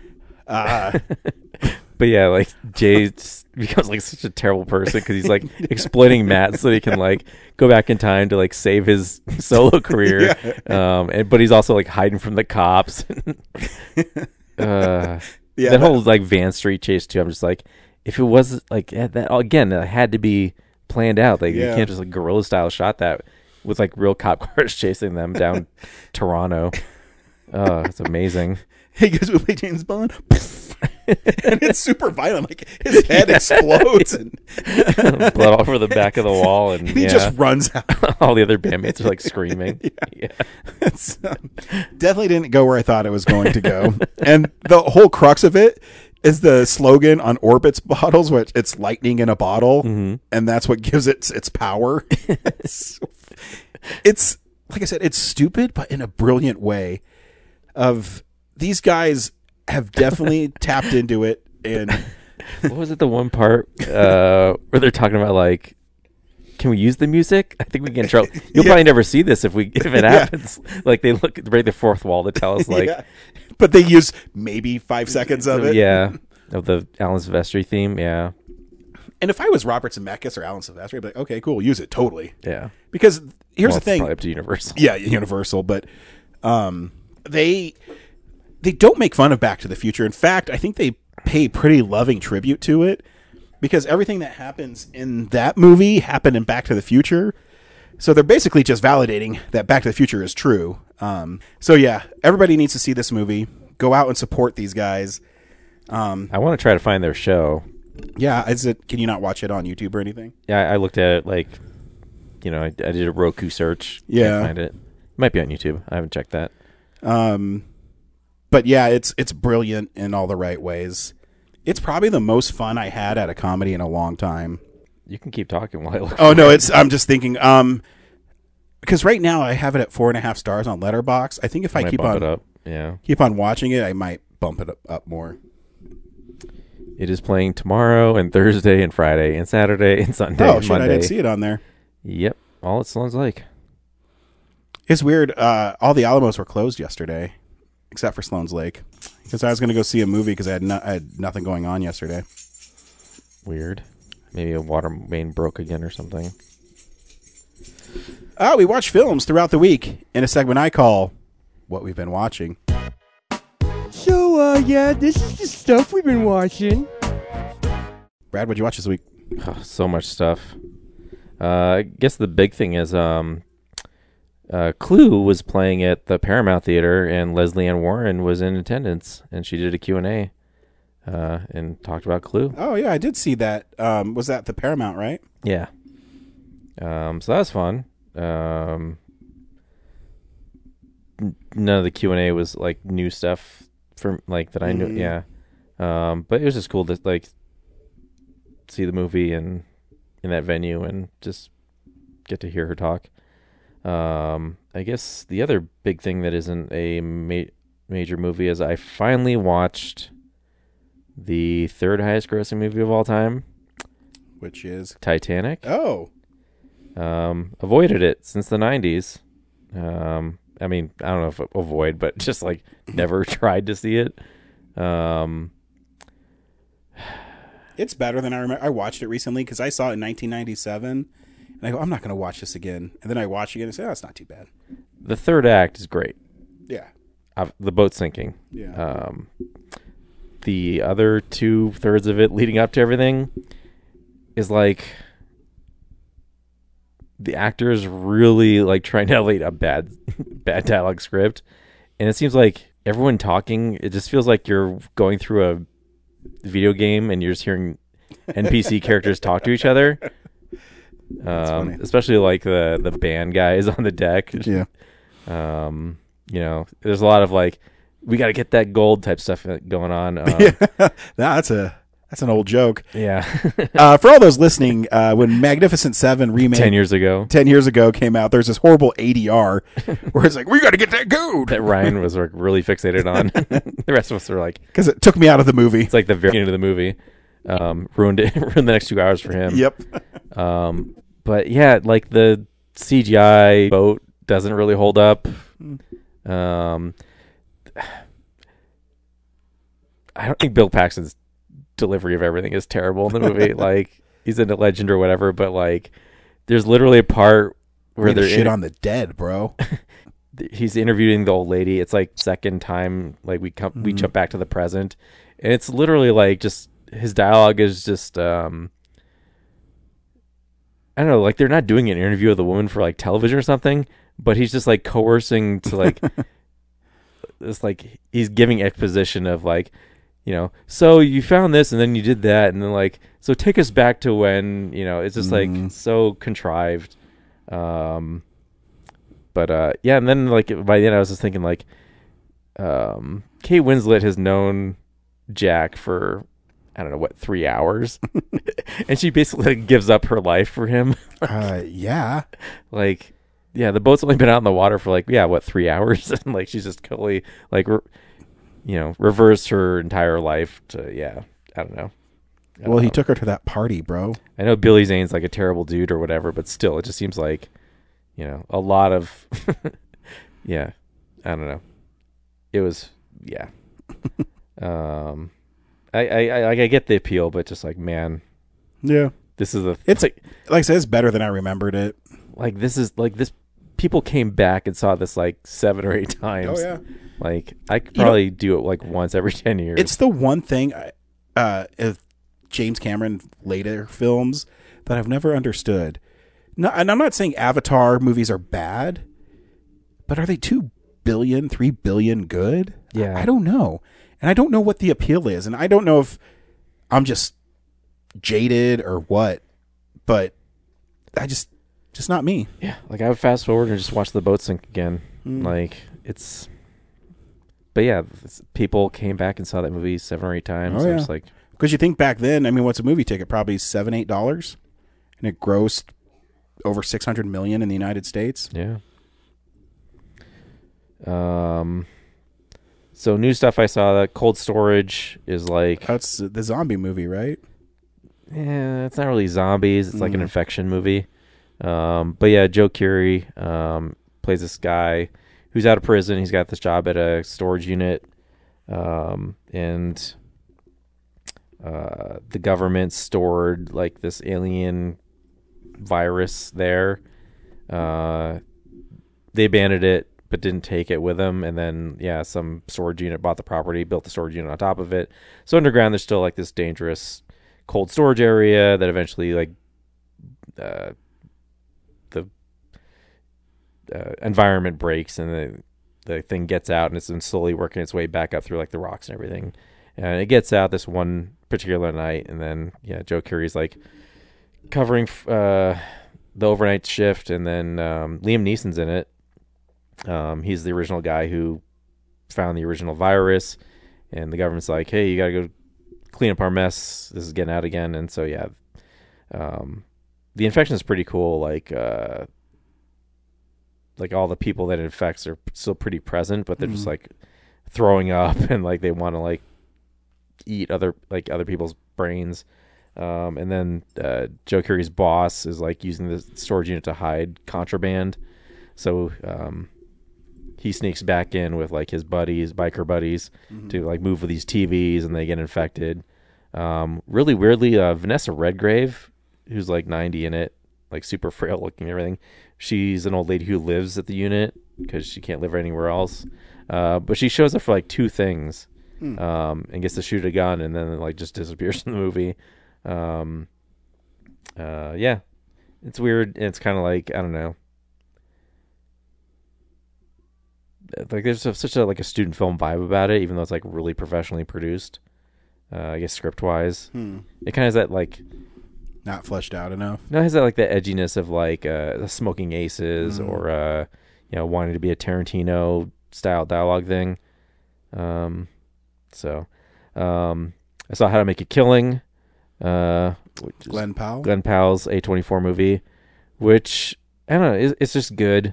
But yeah, like Jay just becomes like such a terrible person because he's like exploiting Matt so he can like go back in time to like save his solo career. But he's also like hiding from the cops. That whole like Van Street chase too. I'm just like, if it was like that again, that had to be planned out. Like you can't just like guerrilla style shot that with like real cop cars chasing them down Toronto. Oh, it's amazing. He goes, "We play James Bond." And it's super violent. Like his head explodes and blood all over the back of the wall, and he just runs out. All the other bandmates are like screaming. Yeah. It's, definitely didn't go where I thought it was going to go. And the whole crux of it is the slogan on Orbit's bottles, which it's lightning in a bottle, and that's what gives it its power. It's like I said, it's stupid, but in a brilliant way. Of these guys have definitely tapped into it. And what was it? The one part where they're talking about like, can we use the music? I think we can. You'll probably never see this if it happens. Like they break the fourth wall to tell us like, but they use maybe 5 seconds of it. Yeah, of the Alan Silvestri theme. Yeah, And if I was Robert Zemeckis or Alan Silvestri, I'd be like, okay, cool, use it totally. Yeah. Because here's Well, the thing. It's probably up to Universal. Yeah, Universal, but they don't make fun of Back to the Future. In fact, I think they pay pretty loving tribute to it because everything that happens in that movie happened in Back to the Future. So they're basically just validating that Back to the Future is true. So yeah, everybody needs to see this movie. Go out and support these guys. I want to try to find their show. Yeah, can you not watch it on YouTube or anything? Yeah, I looked at it like, I did a Roku search. Yeah. Can't find it. It might be on YouTube. I haven't checked that. But yeah, it's brilliant in all the right ways. It's probably the most fun I had at a comedy in a long time. You can keep talking while I look. Oh no, I'm just thinking. Because right now I have it at 4.5 stars on Letterboxd. I think if I Might keep bump on it up. Yeah. keep on watching it, I might bump it up more. It is playing tomorrow and Thursday and Friday and Saturday and Sunday Oh and shit, Monday. I didn't see it on there. Yep. All at Sloan's Lake. It's weird. All the Alamos were closed yesterday, except for Sloan's Lake, because I was going to go see a movie because I had nothing going on yesterday. Weird. Maybe a water main broke again or something. We watch films throughout the week in a segment I call What We've Been Watching. So, yeah, this is the stuff we've been watching. Brad, what'd you watch this week? Oh, so much stuff. I guess the big thing is Clue was playing at the Paramount Theater, and Leslie Ann Warren was in attendance, and she did a Q&A and talked about Clue. Oh, yeah, I did see that. Was that the Paramount, right? Yeah. So that was fun. None of the Q&A was like new stuff for like that I knew. Yeah. But it was just cool to like see the movie and in that venue and just get to hear her talk. I guess the other big thing that isn't a major movie is I finally watched the third highest grossing movie of all time, Which is Titanic. Oh. Avoided it since the 90s. I mean, I don't know if avoid, but just like never tried to see it. It's better than I remember. I watched it recently because I saw it in 1997, and I go, I'm not going to watch this again. And then I watch it again and say, oh, it's not too bad. The third act is great. Yeah. The boat's sinking. Yeah. The other 2/3 of it leading up to everything is like the actors really like trying to elevate a bad dialogue script, and it seems like everyone talking, it just feels like you're going through a video game and you're just hearing NPC characters talk to each other. Especially like the band guys on the deck. Yeah. There's a lot of like, we got to get that gold type stuff going on. That's an old joke. Yeah. For all those listening, when Magnificent Seven remake 10 years ago came out, there's this horrible ADR where it's like, we got to get that gold. that Ryan was like really fixated on. The rest of us are like, Because it took me out of the movie. it's like the very end of the movie. Ruined the next 2 hours for him. Yep. But yeah, like the CGI boat doesn't really hold up. I don't think Bill Paxton's delivery of everything is terrible in the movie. Like, he's in a legend or whatever, but like, there's literally a part where they're shit on the dead, bro. he's interviewing the old lady. It's like second time, like we jump back to the present, and it's literally like just his dialogue is just I don't know, like they're not doing an interview of the woman for like television or something, but he's just like coercing to like it's like he's giving exposition of like, so you found this and then you did that, and then like, so take us back to when, it's just like so contrived. But yeah, and then like by the end I was just thinking like Kate Winslet has known Jack for, I don't know what, 3 hours, and she basically like gives up her life for him. Yeah. Like, yeah, the boat's only been out in the water for like 3 hours, and like she's just totally like reversed her entire life to, I don't know. Well, he took her to that party, bro. I know Billy Zane's like a terrible dude or whatever, but still, it just seems like, a lot of, I don't know. It was, I get the appeal, but just like, man, Yeah. This is a It's like I said, it's better than I remembered it. like this is like this. People came back and saw this like 7 or 8 times. Oh, yeah. Like I could probably do it like once every 10 years. It's the one thing of James Cameron later films that I've never understood. No, and I'm not saying Avatar movies are bad, but are they 2 billion, 3 billion good? Yeah. I don't know. And I don't know what the appeal is. And I don't know if I'm just jaded or what, but I just not me. Yeah, like I would fast forward and just watch the boat sink again. Like it's, but yeah, people came back and saw that movie 7 or 8 times. Oh, I'm yeah. just like, Because you think back then, I mean, what's a movie ticket? Probably $7-8, and it grossed over 600 million in the United States. yeah. So new stuff I saw, that Cold Storage is like, That's the zombie movie, right? yeah, it's not really zombies. It's like an infection movie. But yeah, Joe Keery plays this guy who's out of prison. He's got this job at a storage unit, and the government stored like this alien virus there. They abandoned it, but didn't take it with them. And then, yeah, some storage unit bought the property, built the storage unit on top of it. So underground, there's still like this dangerous cold storage area that eventually like the environment breaks and the thing gets out, and it's been slowly working its way back up through like the rocks and everything. And it gets out this one particular night, and then yeah, Joe Keery's like covering the overnight shift, and then Liam Neeson's in it. He's the original guy who found the original virus, and the government's like, hey, you gotta go clean up our mess, this is getting out again. And so yeah, the infection is pretty cool. Like all the people that it infects are still pretty present, but they're just like throwing up and like they want to like eat other people's brains. And then Joe Keery's boss is like using the storage unit to hide contraband. So he sneaks back in with like his biker buddies, to like move with these TVs, and they get infected. Really weirdly, Vanessa Redgrave, who's like 90 in it, like super frail looking and everything. She's an old lady who lives at the unit because she can't live anywhere else. But she shows up for like 2 things, and gets to shoot a gun, and then like just disappears from the movie. Yeah, it's weird. It's kind of like, I don't know. Like there's such a like a student film vibe about it, even though it's like really professionally produced. I guess script wise, it kind of has that like Not fleshed out enough. no, it has that like the edginess of like the Smoking Aces, or wanting to be a Tarantino style dialogue thing. So I saw How to Make a Killing, which is Glenn Powell. Glenn Powell's A24 movie, which I don't know, it's just good.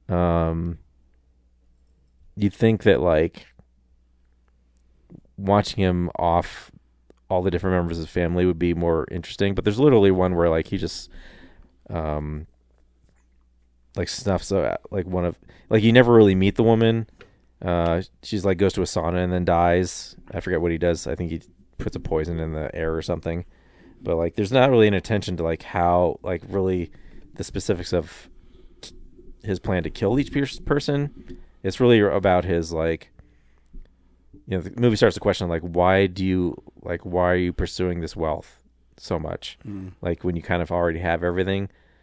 You'd think that like watching him off all the different members of his family would be more interesting, but there's literally one where like he just like snuffs like one of like you never really meet the woman. She's like goes to a sauna and then dies. I forget what he does. I think he puts a poison in the air or something. But like there's not really an attention to like how like really the specifics of his plan to kill each person. It's really about his like, the movie starts to question like why are you pursuing this wealth so much? Like when you kind of already have everything.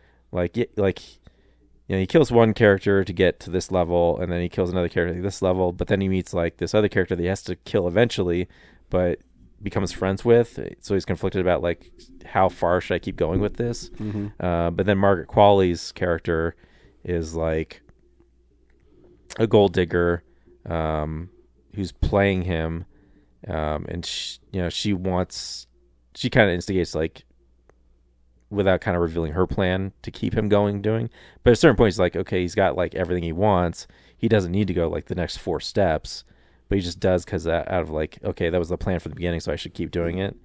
He kills one character to get to this level, and then he kills another character at this level, but then he meets like this other character that he has to kill eventually, but becomes friends with. So he's conflicted about like how far should I keep going with this? But then Margaret Qualley's character is like a gold digger who's playing him, and she kind of instigates like without kind of revealing her plan to keep him doing. But at a certain point, he's like, okay, he's got like everything he wants. He doesn't need to go like the next 4 steps, but he just does because out of like, okay, that was the plan from the beginning, so I should keep doing it.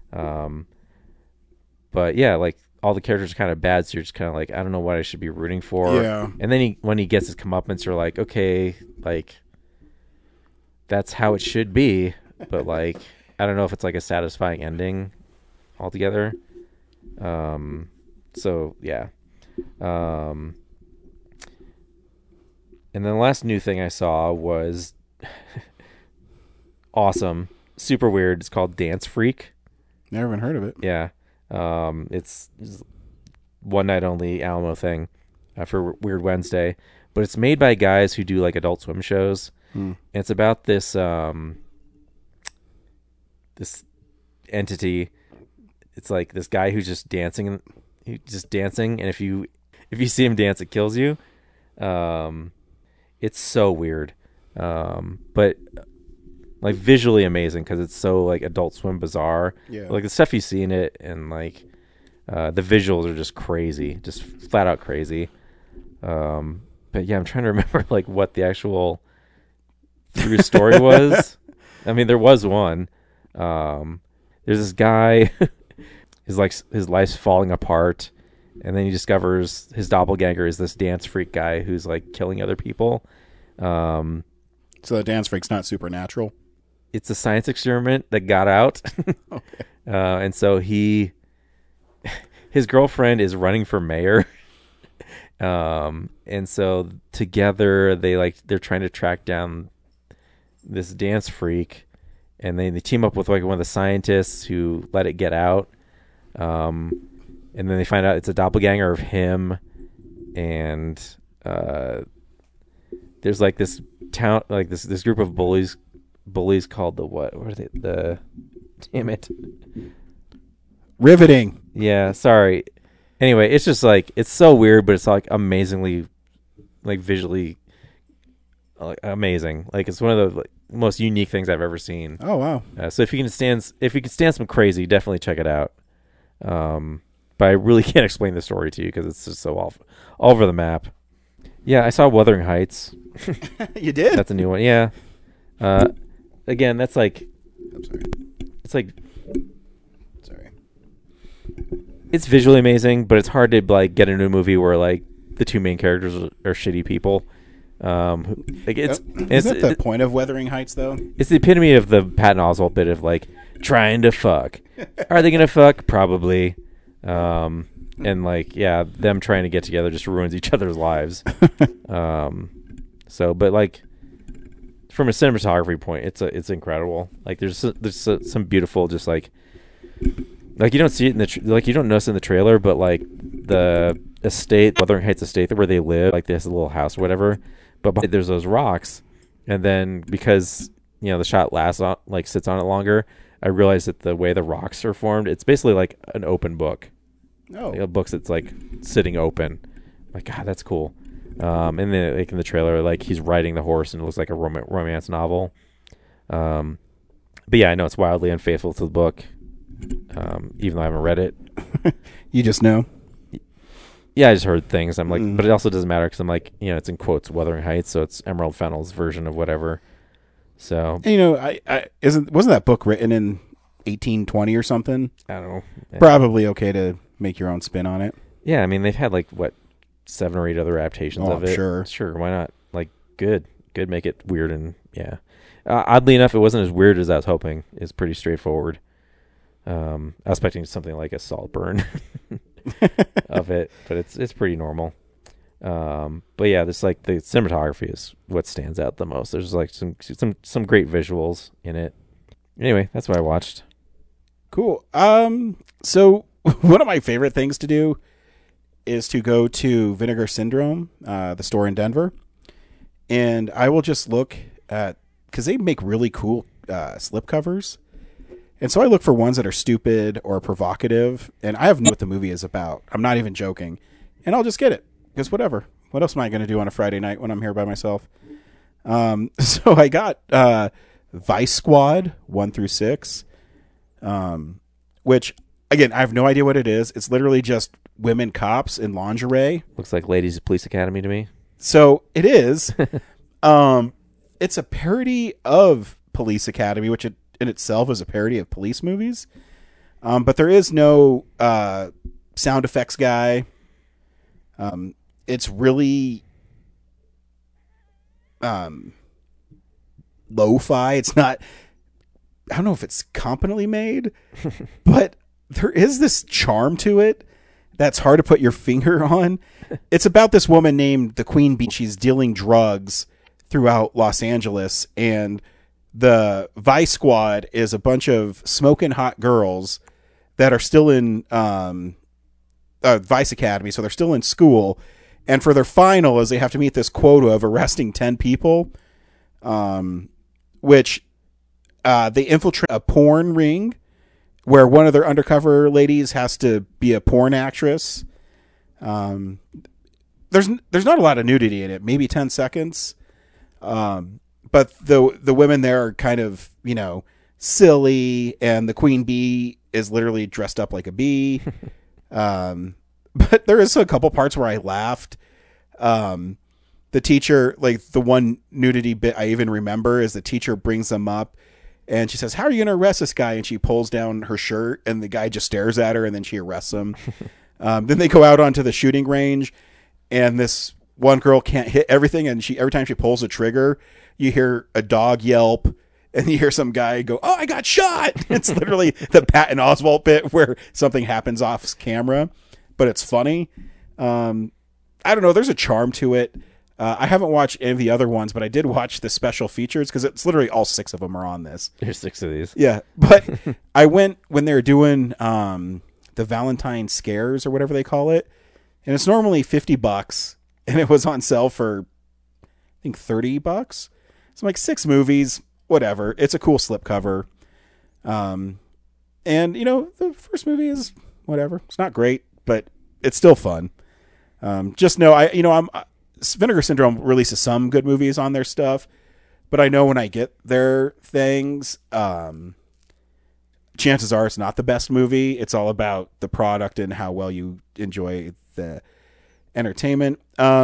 But yeah, like all the characters are kind of bad, so you're just kind of like, I don't know what I should be rooting for. Yeah. And then when he gets his comeuppance, you're like, okay, like that's how it should be, but like I don't know if it's like a satisfying ending altogether. So yeah. And then the last new thing I saw was awesome, super weird. It's called Dance Freak. Never even heard of it. Yeah. It's one night only Alamo thing for Weird Wednesday, but it's made by guys who do like Adult Swim shows. And it's about this this entity. It's like this guy who's just dancing, and if you see him dance, it kills you. It's so weird, but like visually amazing because it's so like Adult Swim bizarre. Yeah. Like the stuff you see in it, and like the visuals are just crazy, just flat out crazy. But yeah, I'm trying to remember like what the actual true story was. I mean, there was one. There's this guy. His life's falling apart, and then he discovers his doppelganger is this dance freak guy who's like killing other people. So the dance freak's not supernatural. It's a science experiment that got out. Okay. And so his girlfriend is running for mayor. And so together they're trying to track down this dance freak, and they team up with like one of the scientists who let it get out. And then they find out it's a doppelganger of him, and there's like this town, like this group of bullies called the what are they? Damn it. Riveting. Yeah, sorry. Anyway, it's just like it's so weird, but it's like amazingly, like visually, amazing. Like it's one of the most unique things I've ever seen. Oh wow! So if you can stand some crazy, definitely check it out. But I really can't explain the story to you because it's just so all over the map. Yeah, I saw Wuthering Heights. You did? That's a new one. Yeah. Again, that's like. I'm sorry. It's like. Sorry. It's visually amazing, but it's hard to like get into a movie where like the two main characters are shitty people. Like Isn't that the point of Wuthering Heights, though? It's the epitome of the Patton Oswalt bit of like trying to fuck. Are they gonna fuck? Probably. And like, yeah, them trying to get together just ruins each other's lives. So, but like, from a cinematography point, it's incredible. Like, there's some beautiful, just like you don't see it in the you don't notice it in the trailer, but like the estate, Wuthering Heights estate, where they live, like this little house or whatever. But behind there's those rocks, and then because the shot sits on it longer, I realized that the way the rocks are formed, it's basically like an open book. Oh, Like a book that's like sitting open. Like, God, that's cool. And then like in the trailer, like he's riding the horse and it looks like a romance novel. But yeah, I know it's wildly unfaithful to the book, even though I haven't read it. You just know. Yeah, I just heard things. I'm like, but it also doesn't matter because I'm like, it's in quotes Wuthering Heights, so it's Emerald Fennell's version of whatever. So And, wasn't that book written in 1820 or something? I don't know. Probably okay to make your own spin on it. Yeah, I mean they've had like 7 or 8 other adaptations of it. Sure, why not? Like, good, make it weird and yeah. Oddly enough, it wasn't as weird as I was hoping. It's pretty straightforward. I was expecting something like a Saltburn of it, but it's pretty normal. But yeah, this like the cinematography is what stands out the most. There's like some great visuals in it. Anyway, that's what I watched. Cool. So one of my favorite things to do is to go to Vinegar Syndrome, the store in Denver, and I will just look at, because they make really cool slipcovers, and so I look for ones that are stupid or provocative, and I have no idea what the movie is about. I'm not even joking, and I'll just get it because whatever. What else am I going to do on a Friday night when I'm here by myself? So I got Vice Squad 1 through 6, which again I have no idea what it is. It's literally just women cops in lingerie. Looks like Ladies Police Academy to me. So it is. It's a parody of Police Academy, which in itself is a parody of police movies. But there is no sound effects guy. It's really lo-fi. It's not, I don't know if it's competently made, but there is this charm to it that's hard to put your finger on. It's about this woman named the Queen Bee. She's dealing drugs throughout Los Angeles, and the Vice Squad is a bunch of smoking hot girls that are still in Vice Academy, so they're still in school. And for their final is they have to meet this quota of arresting 10 people, which they infiltrate a porn ring where one of their undercover ladies has to be a porn actress. There's not a lot of nudity in it, maybe 10 seconds. But the women there are kind of, silly, and the Queen Bee is literally dressed up like a bee. But there is a couple parts where I laughed. The teacher, like the one nudity bit I even remember is the teacher brings them up and she says, "How are you going to arrest this guy?" And she pulls down her shirt and the guy just stares at her and then she arrests him. Then they go out onto the shooting range and this one girl can't hit everything. And every time she pulls a trigger, you hear a dog yelp and you hear some guy go, "Oh, I got shot." It's literally the Patton Oswalt bit where something happens off camera, but it's funny. I don't know. There's a charm to it. I haven't watched any of the other ones, but I did watch the special features because it's literally all 6 of them are on this. There's 6 of these. Yeah. But I went when they were doing the Valentine Scares or whatever they call it. And it's normally $50 and it was on sale for, I think, $30. So I'm like, 6 movies, whatever. It's a cool slipcover. And the first movie is whatever. It's not great, but it's still fun. Just know Vinegar Syndrome releases some good movies on their stuff, but I know when I get their things, chances are it's not the best movie. It's all about the product and how well you enjoy the entertainment.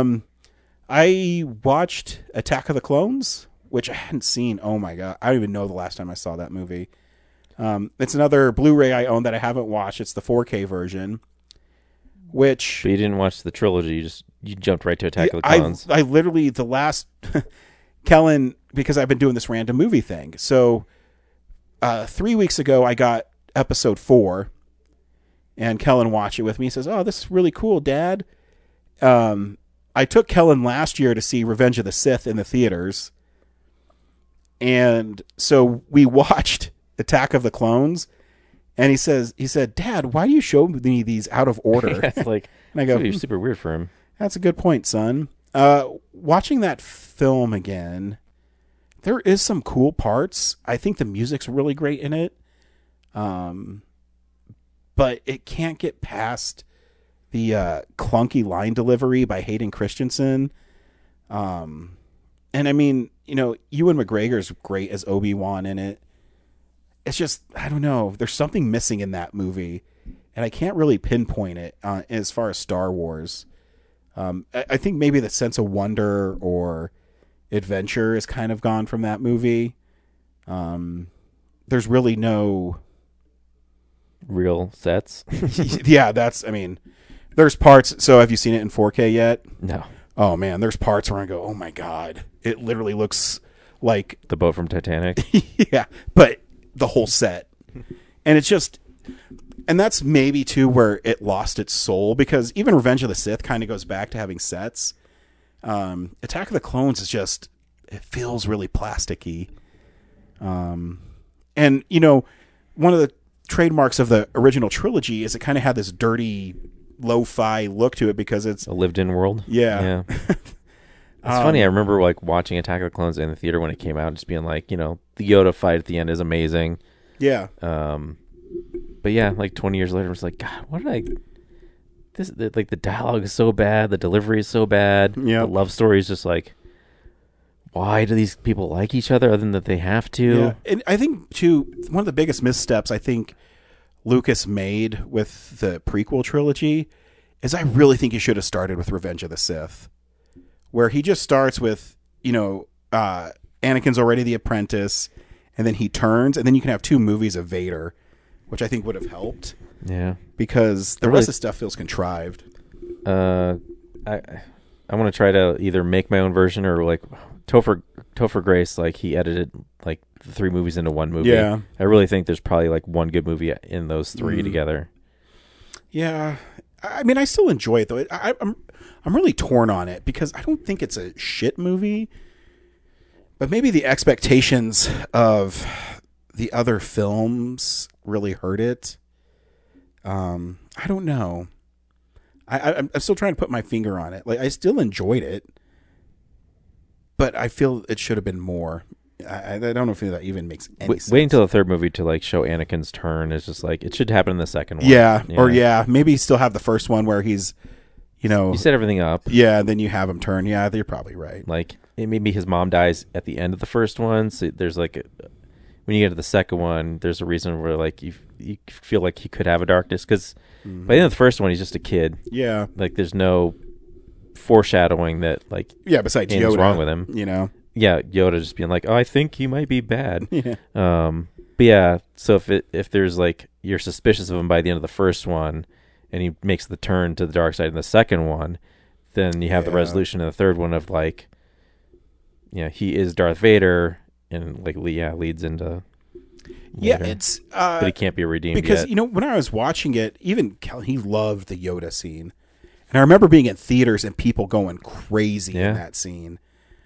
I watched Attack of the Clones, which I hadn't seen. Oh my God. I don't even know the last time I saw that movie. It's another Blu-ray I own that I haven't watched. It's the 4K version. But you didn't watch the trilogy. You jumped right to Attack of the Clones. I literally, the last Kellen, because I've been doing this random movie thing. So 3 weeks ago, I got episode 4, and Kellen watched it with me. He says, "Oh, this is really cool, Dad." I took Kellen last year to see Revenge of the Sith in the theaters, and so we watched Attack of the Clones. And he said, "Dad, why do you show me these out of order?" Yeah, it's like, and I go, it's super weird for him. That's a good point, son. Watching that film again, there is some cool parts. I think the music's really great in it. But it can't get past the clunky line delivery by Hayden Christensen. And I mean, Ewan McGregor's great as Obi-Wan in it. It's just, I don't know. There's something missing in that movie, and I can't really pinpoint it as far as Star Wars. I think maybe the sense of wonder or adventure is kind of gone from that movie. There's really no real sets. Yeah, there's parts. So have you seen it in 4K yet? No. Oh man, there's parts where I go, "Oh my God, it literally looks like the boat from Titanic." Yeah, but the whole set. And it's just, and that's maybe too where it lost its soul, because even Revenge of the Sith kind of goes back to having sets. Attack of the Clones is just, it feels really plasticky. And one of the trademarks of the original trilogy is it kind of had this dirty lo-fi look to it because it's a lived-in world. Yeah. It's funny. I remember watching Attack of the Clones in the theater when it came out, just being like, the Yoda fight at the end is amazing. Yeah. But yeah, 20 years later, I was like, God, what did the dialogue is so bad, the delivery is so bad, the love story is just why do these people like each other other than that they have to? Yeah. And I think too, one of the biggest missteps I think Lucas made with the prequel trilogy is I really think he should have started with Revenge of the Sith, where he just starts with, Anakin's already the apprentice, and then he turns, and then you can have 2 movies of Vader, which I think would have helped. Yeah. Because the rest of the stuff feels contrived. I I want to try to either make my own version or like Topher Grace, like he edited like the 3 movies into one movie. Yeah. I really think there's probably like one good movie in those 3 together. Yeah. I mean, I still enjoy it though. I'm really torn on it because I don't think it's a shit movie, but maybe the expectations of the other films really hurt it. I don't know. I'm still trying to put my finger on it. Like, I still enjoyed it, but I feel it should have been more. I don't know if that even makes any sense. Waiting until the 3rd movie to like show Anakin's turn is just like it should happen in the 2nd one. Yeah, or maybe still have the first one where he's, you set everything up. Yeah, then you have him turn. Yeah, you're probably right. Like maybe his mom dies at the end of the first one, so there's like when you get to the 2nd one, there's a reason where like you feel like he could have a darkness because by the end of the first one he's just a kid. Yeah, like there's no foreshadowing that like besides Yoda, wrong with him. Yeah, Yoda just being like, oh, I think he might be bad. Yeah. But yeah, so if there's like you're suspicious of him by the end of the first one, and he makes the turn to the dark side in the 2nd one, then you have the resolution in the 3rd one of like, he is Darth Vader, and like leads into. Later. It's but he can't be redeemed because yet. When I was watching it, even Kelly, he loved the Yoda scene, and I remember being in theaters and people going crazy in that scene.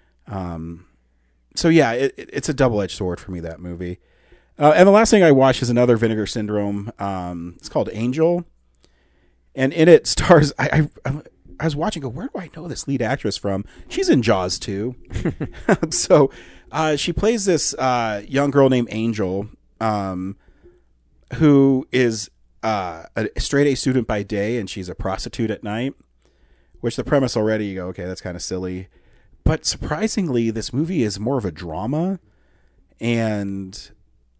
So yeah, it's a double-edged sword for me, that movie. And the last thing I watched is another Vinegar Syndrome. It's called Angel, and in it stars. I was watching. Where do I know this lead actress from? She's in Jaws too. So she plays this young girl named Angel, who is a straight A student by day, and she's a prostitute at night. Which the premise already, you go, okay, that's kind of silly. But surprisingly, this movie is more of a drama, and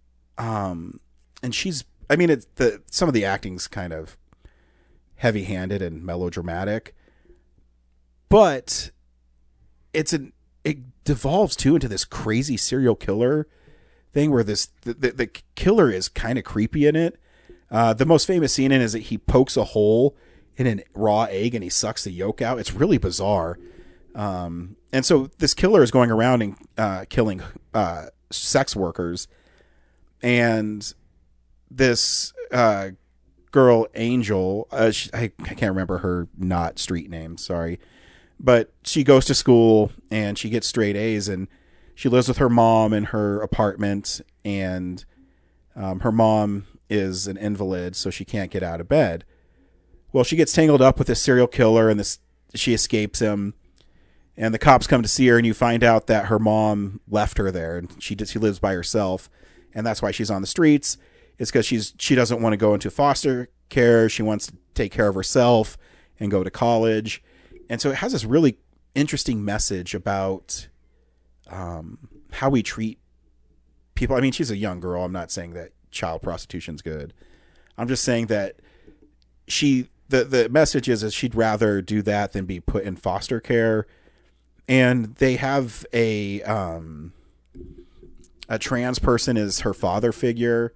she's. I mean, some of the acting's kind of heavy-handed and melodramatic, but it devolves too into this crazy serial killer thing where the killer is kind of creepy in it. The most famous scene in it is that he pokes a hole in a raw egg and he sucks the yolk out. It's really bizarre. And so this killer is going around and killing sex workers, and this girl Angel, I can't remember her not street name, sorry, but she goes to school and she gets straight A's, and she lives with her mom in her apartment, and her mom is an invalid, so she can't get out of bed. Well, she gets tangled up with this serial killer, and she escapes him. And the cops come to see her, and you find out that her mom left her there, and she lives by herself, and that's why she's on the streets. It's because she doesn't want to go into foster care. She wants to take care of herself and go to college. And so it has this really interesting message about how we treat people. I mean, she's a young girl. I'm not saying that child prostitution's good. I'm just saying that the message is she'd rather do that than be put in foster care. And they have a trans person as her father figure,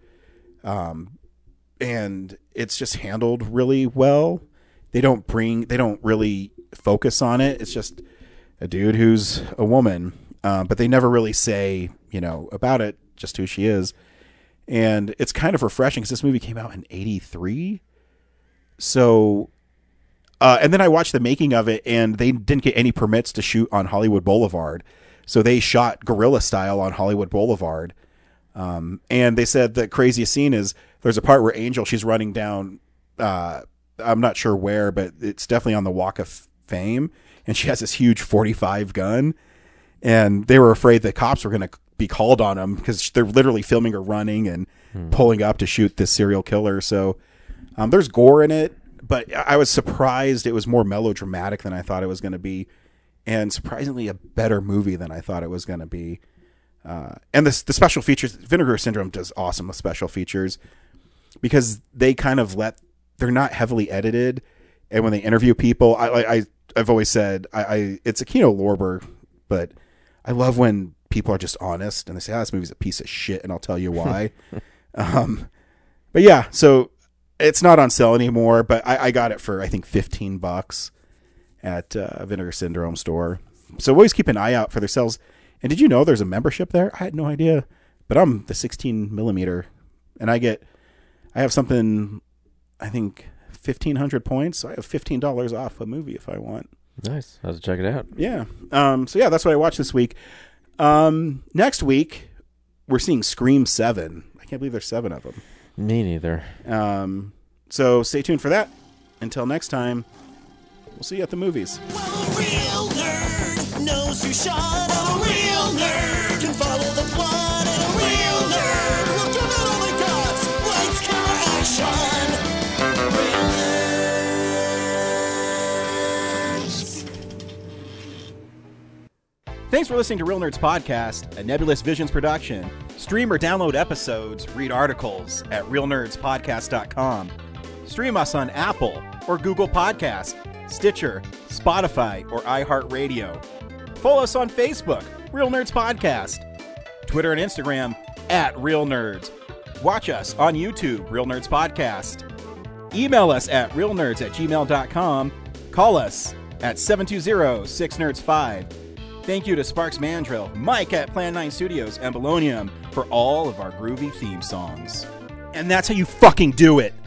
and it's just handled really well. They don't really focus on it. It's just a dude who's a woman, but they never really say about it, just who she is. And it's kind of refreshing because this movie came out in 1983, so. And then I watched the making of it, and they didn't get any permits to shoot on Hollywood Boulevard. So they shot guerrilla style on Hollywood Boulevard. And they said the craziest scene is there's a part where Angel, she's running down, I'm not sure where, but it's definitely on the Walk of Fame. And she has this huge .45 gun. And they were afraid the cops were going to be called on them because they're literally filming her running and pulling up to shoot this serial killer. So there's gore in it. But I was surprised it was more melodramatic than I thought it was going to be, and surprisingly a better movie than I thought it was going to be. And the special features, Vinegar Syndrome does awesome with special features because they kind of they're not heavily edited, and when they interview people, I've always said it's a Kino Lorber, but I love when people are just honest and they say, this movie's a piece of shit, and I'll tell you why. But yeah, so. It's not on sale anymore, but I got it for, I think, $15. at Vinegar Syndrome store. So always keep an eye out for their sales. And did you know there's a membership there? I had no idea. But I'm the 16 millimeter, and I have something, I think 1,500 points. So I have $15 off a movie if I want. Nice. I'll have to check it out. Yeah. So yeah, that's what I watched this week. Next week we're seeing Scream 7. I can't believe there's 7 of them. Me neither. So stay tuned for that. Until next time, we'll see you at the movies. Well, a real nerd knows who shot up. A real nerd can follow the plot. And a real nerd will give it all they got. Lights, camera, action. Real nerds. Thanks for listening to Real Nerds Podcast, a Nebulous Visions production. Stream or download episodes, read articles at realnerdspodcast.com. Stream us on Apple or Google Podcast, Stitcher, Spotify, or iHeartRadio. Follow us on Facebook, Real Nerds Podcast, Twitter and Instagram at Real Nerds. Watch us on YouTube, Real Nerds Podcast. Email us at realnerds@gmail.com. Call us at 720-6nerds5. Thank you to Sparks Mandrill, Mike at Plan 9 Studios, and Bolognium for all of our groovy theme songs. And that's how you fucking do it.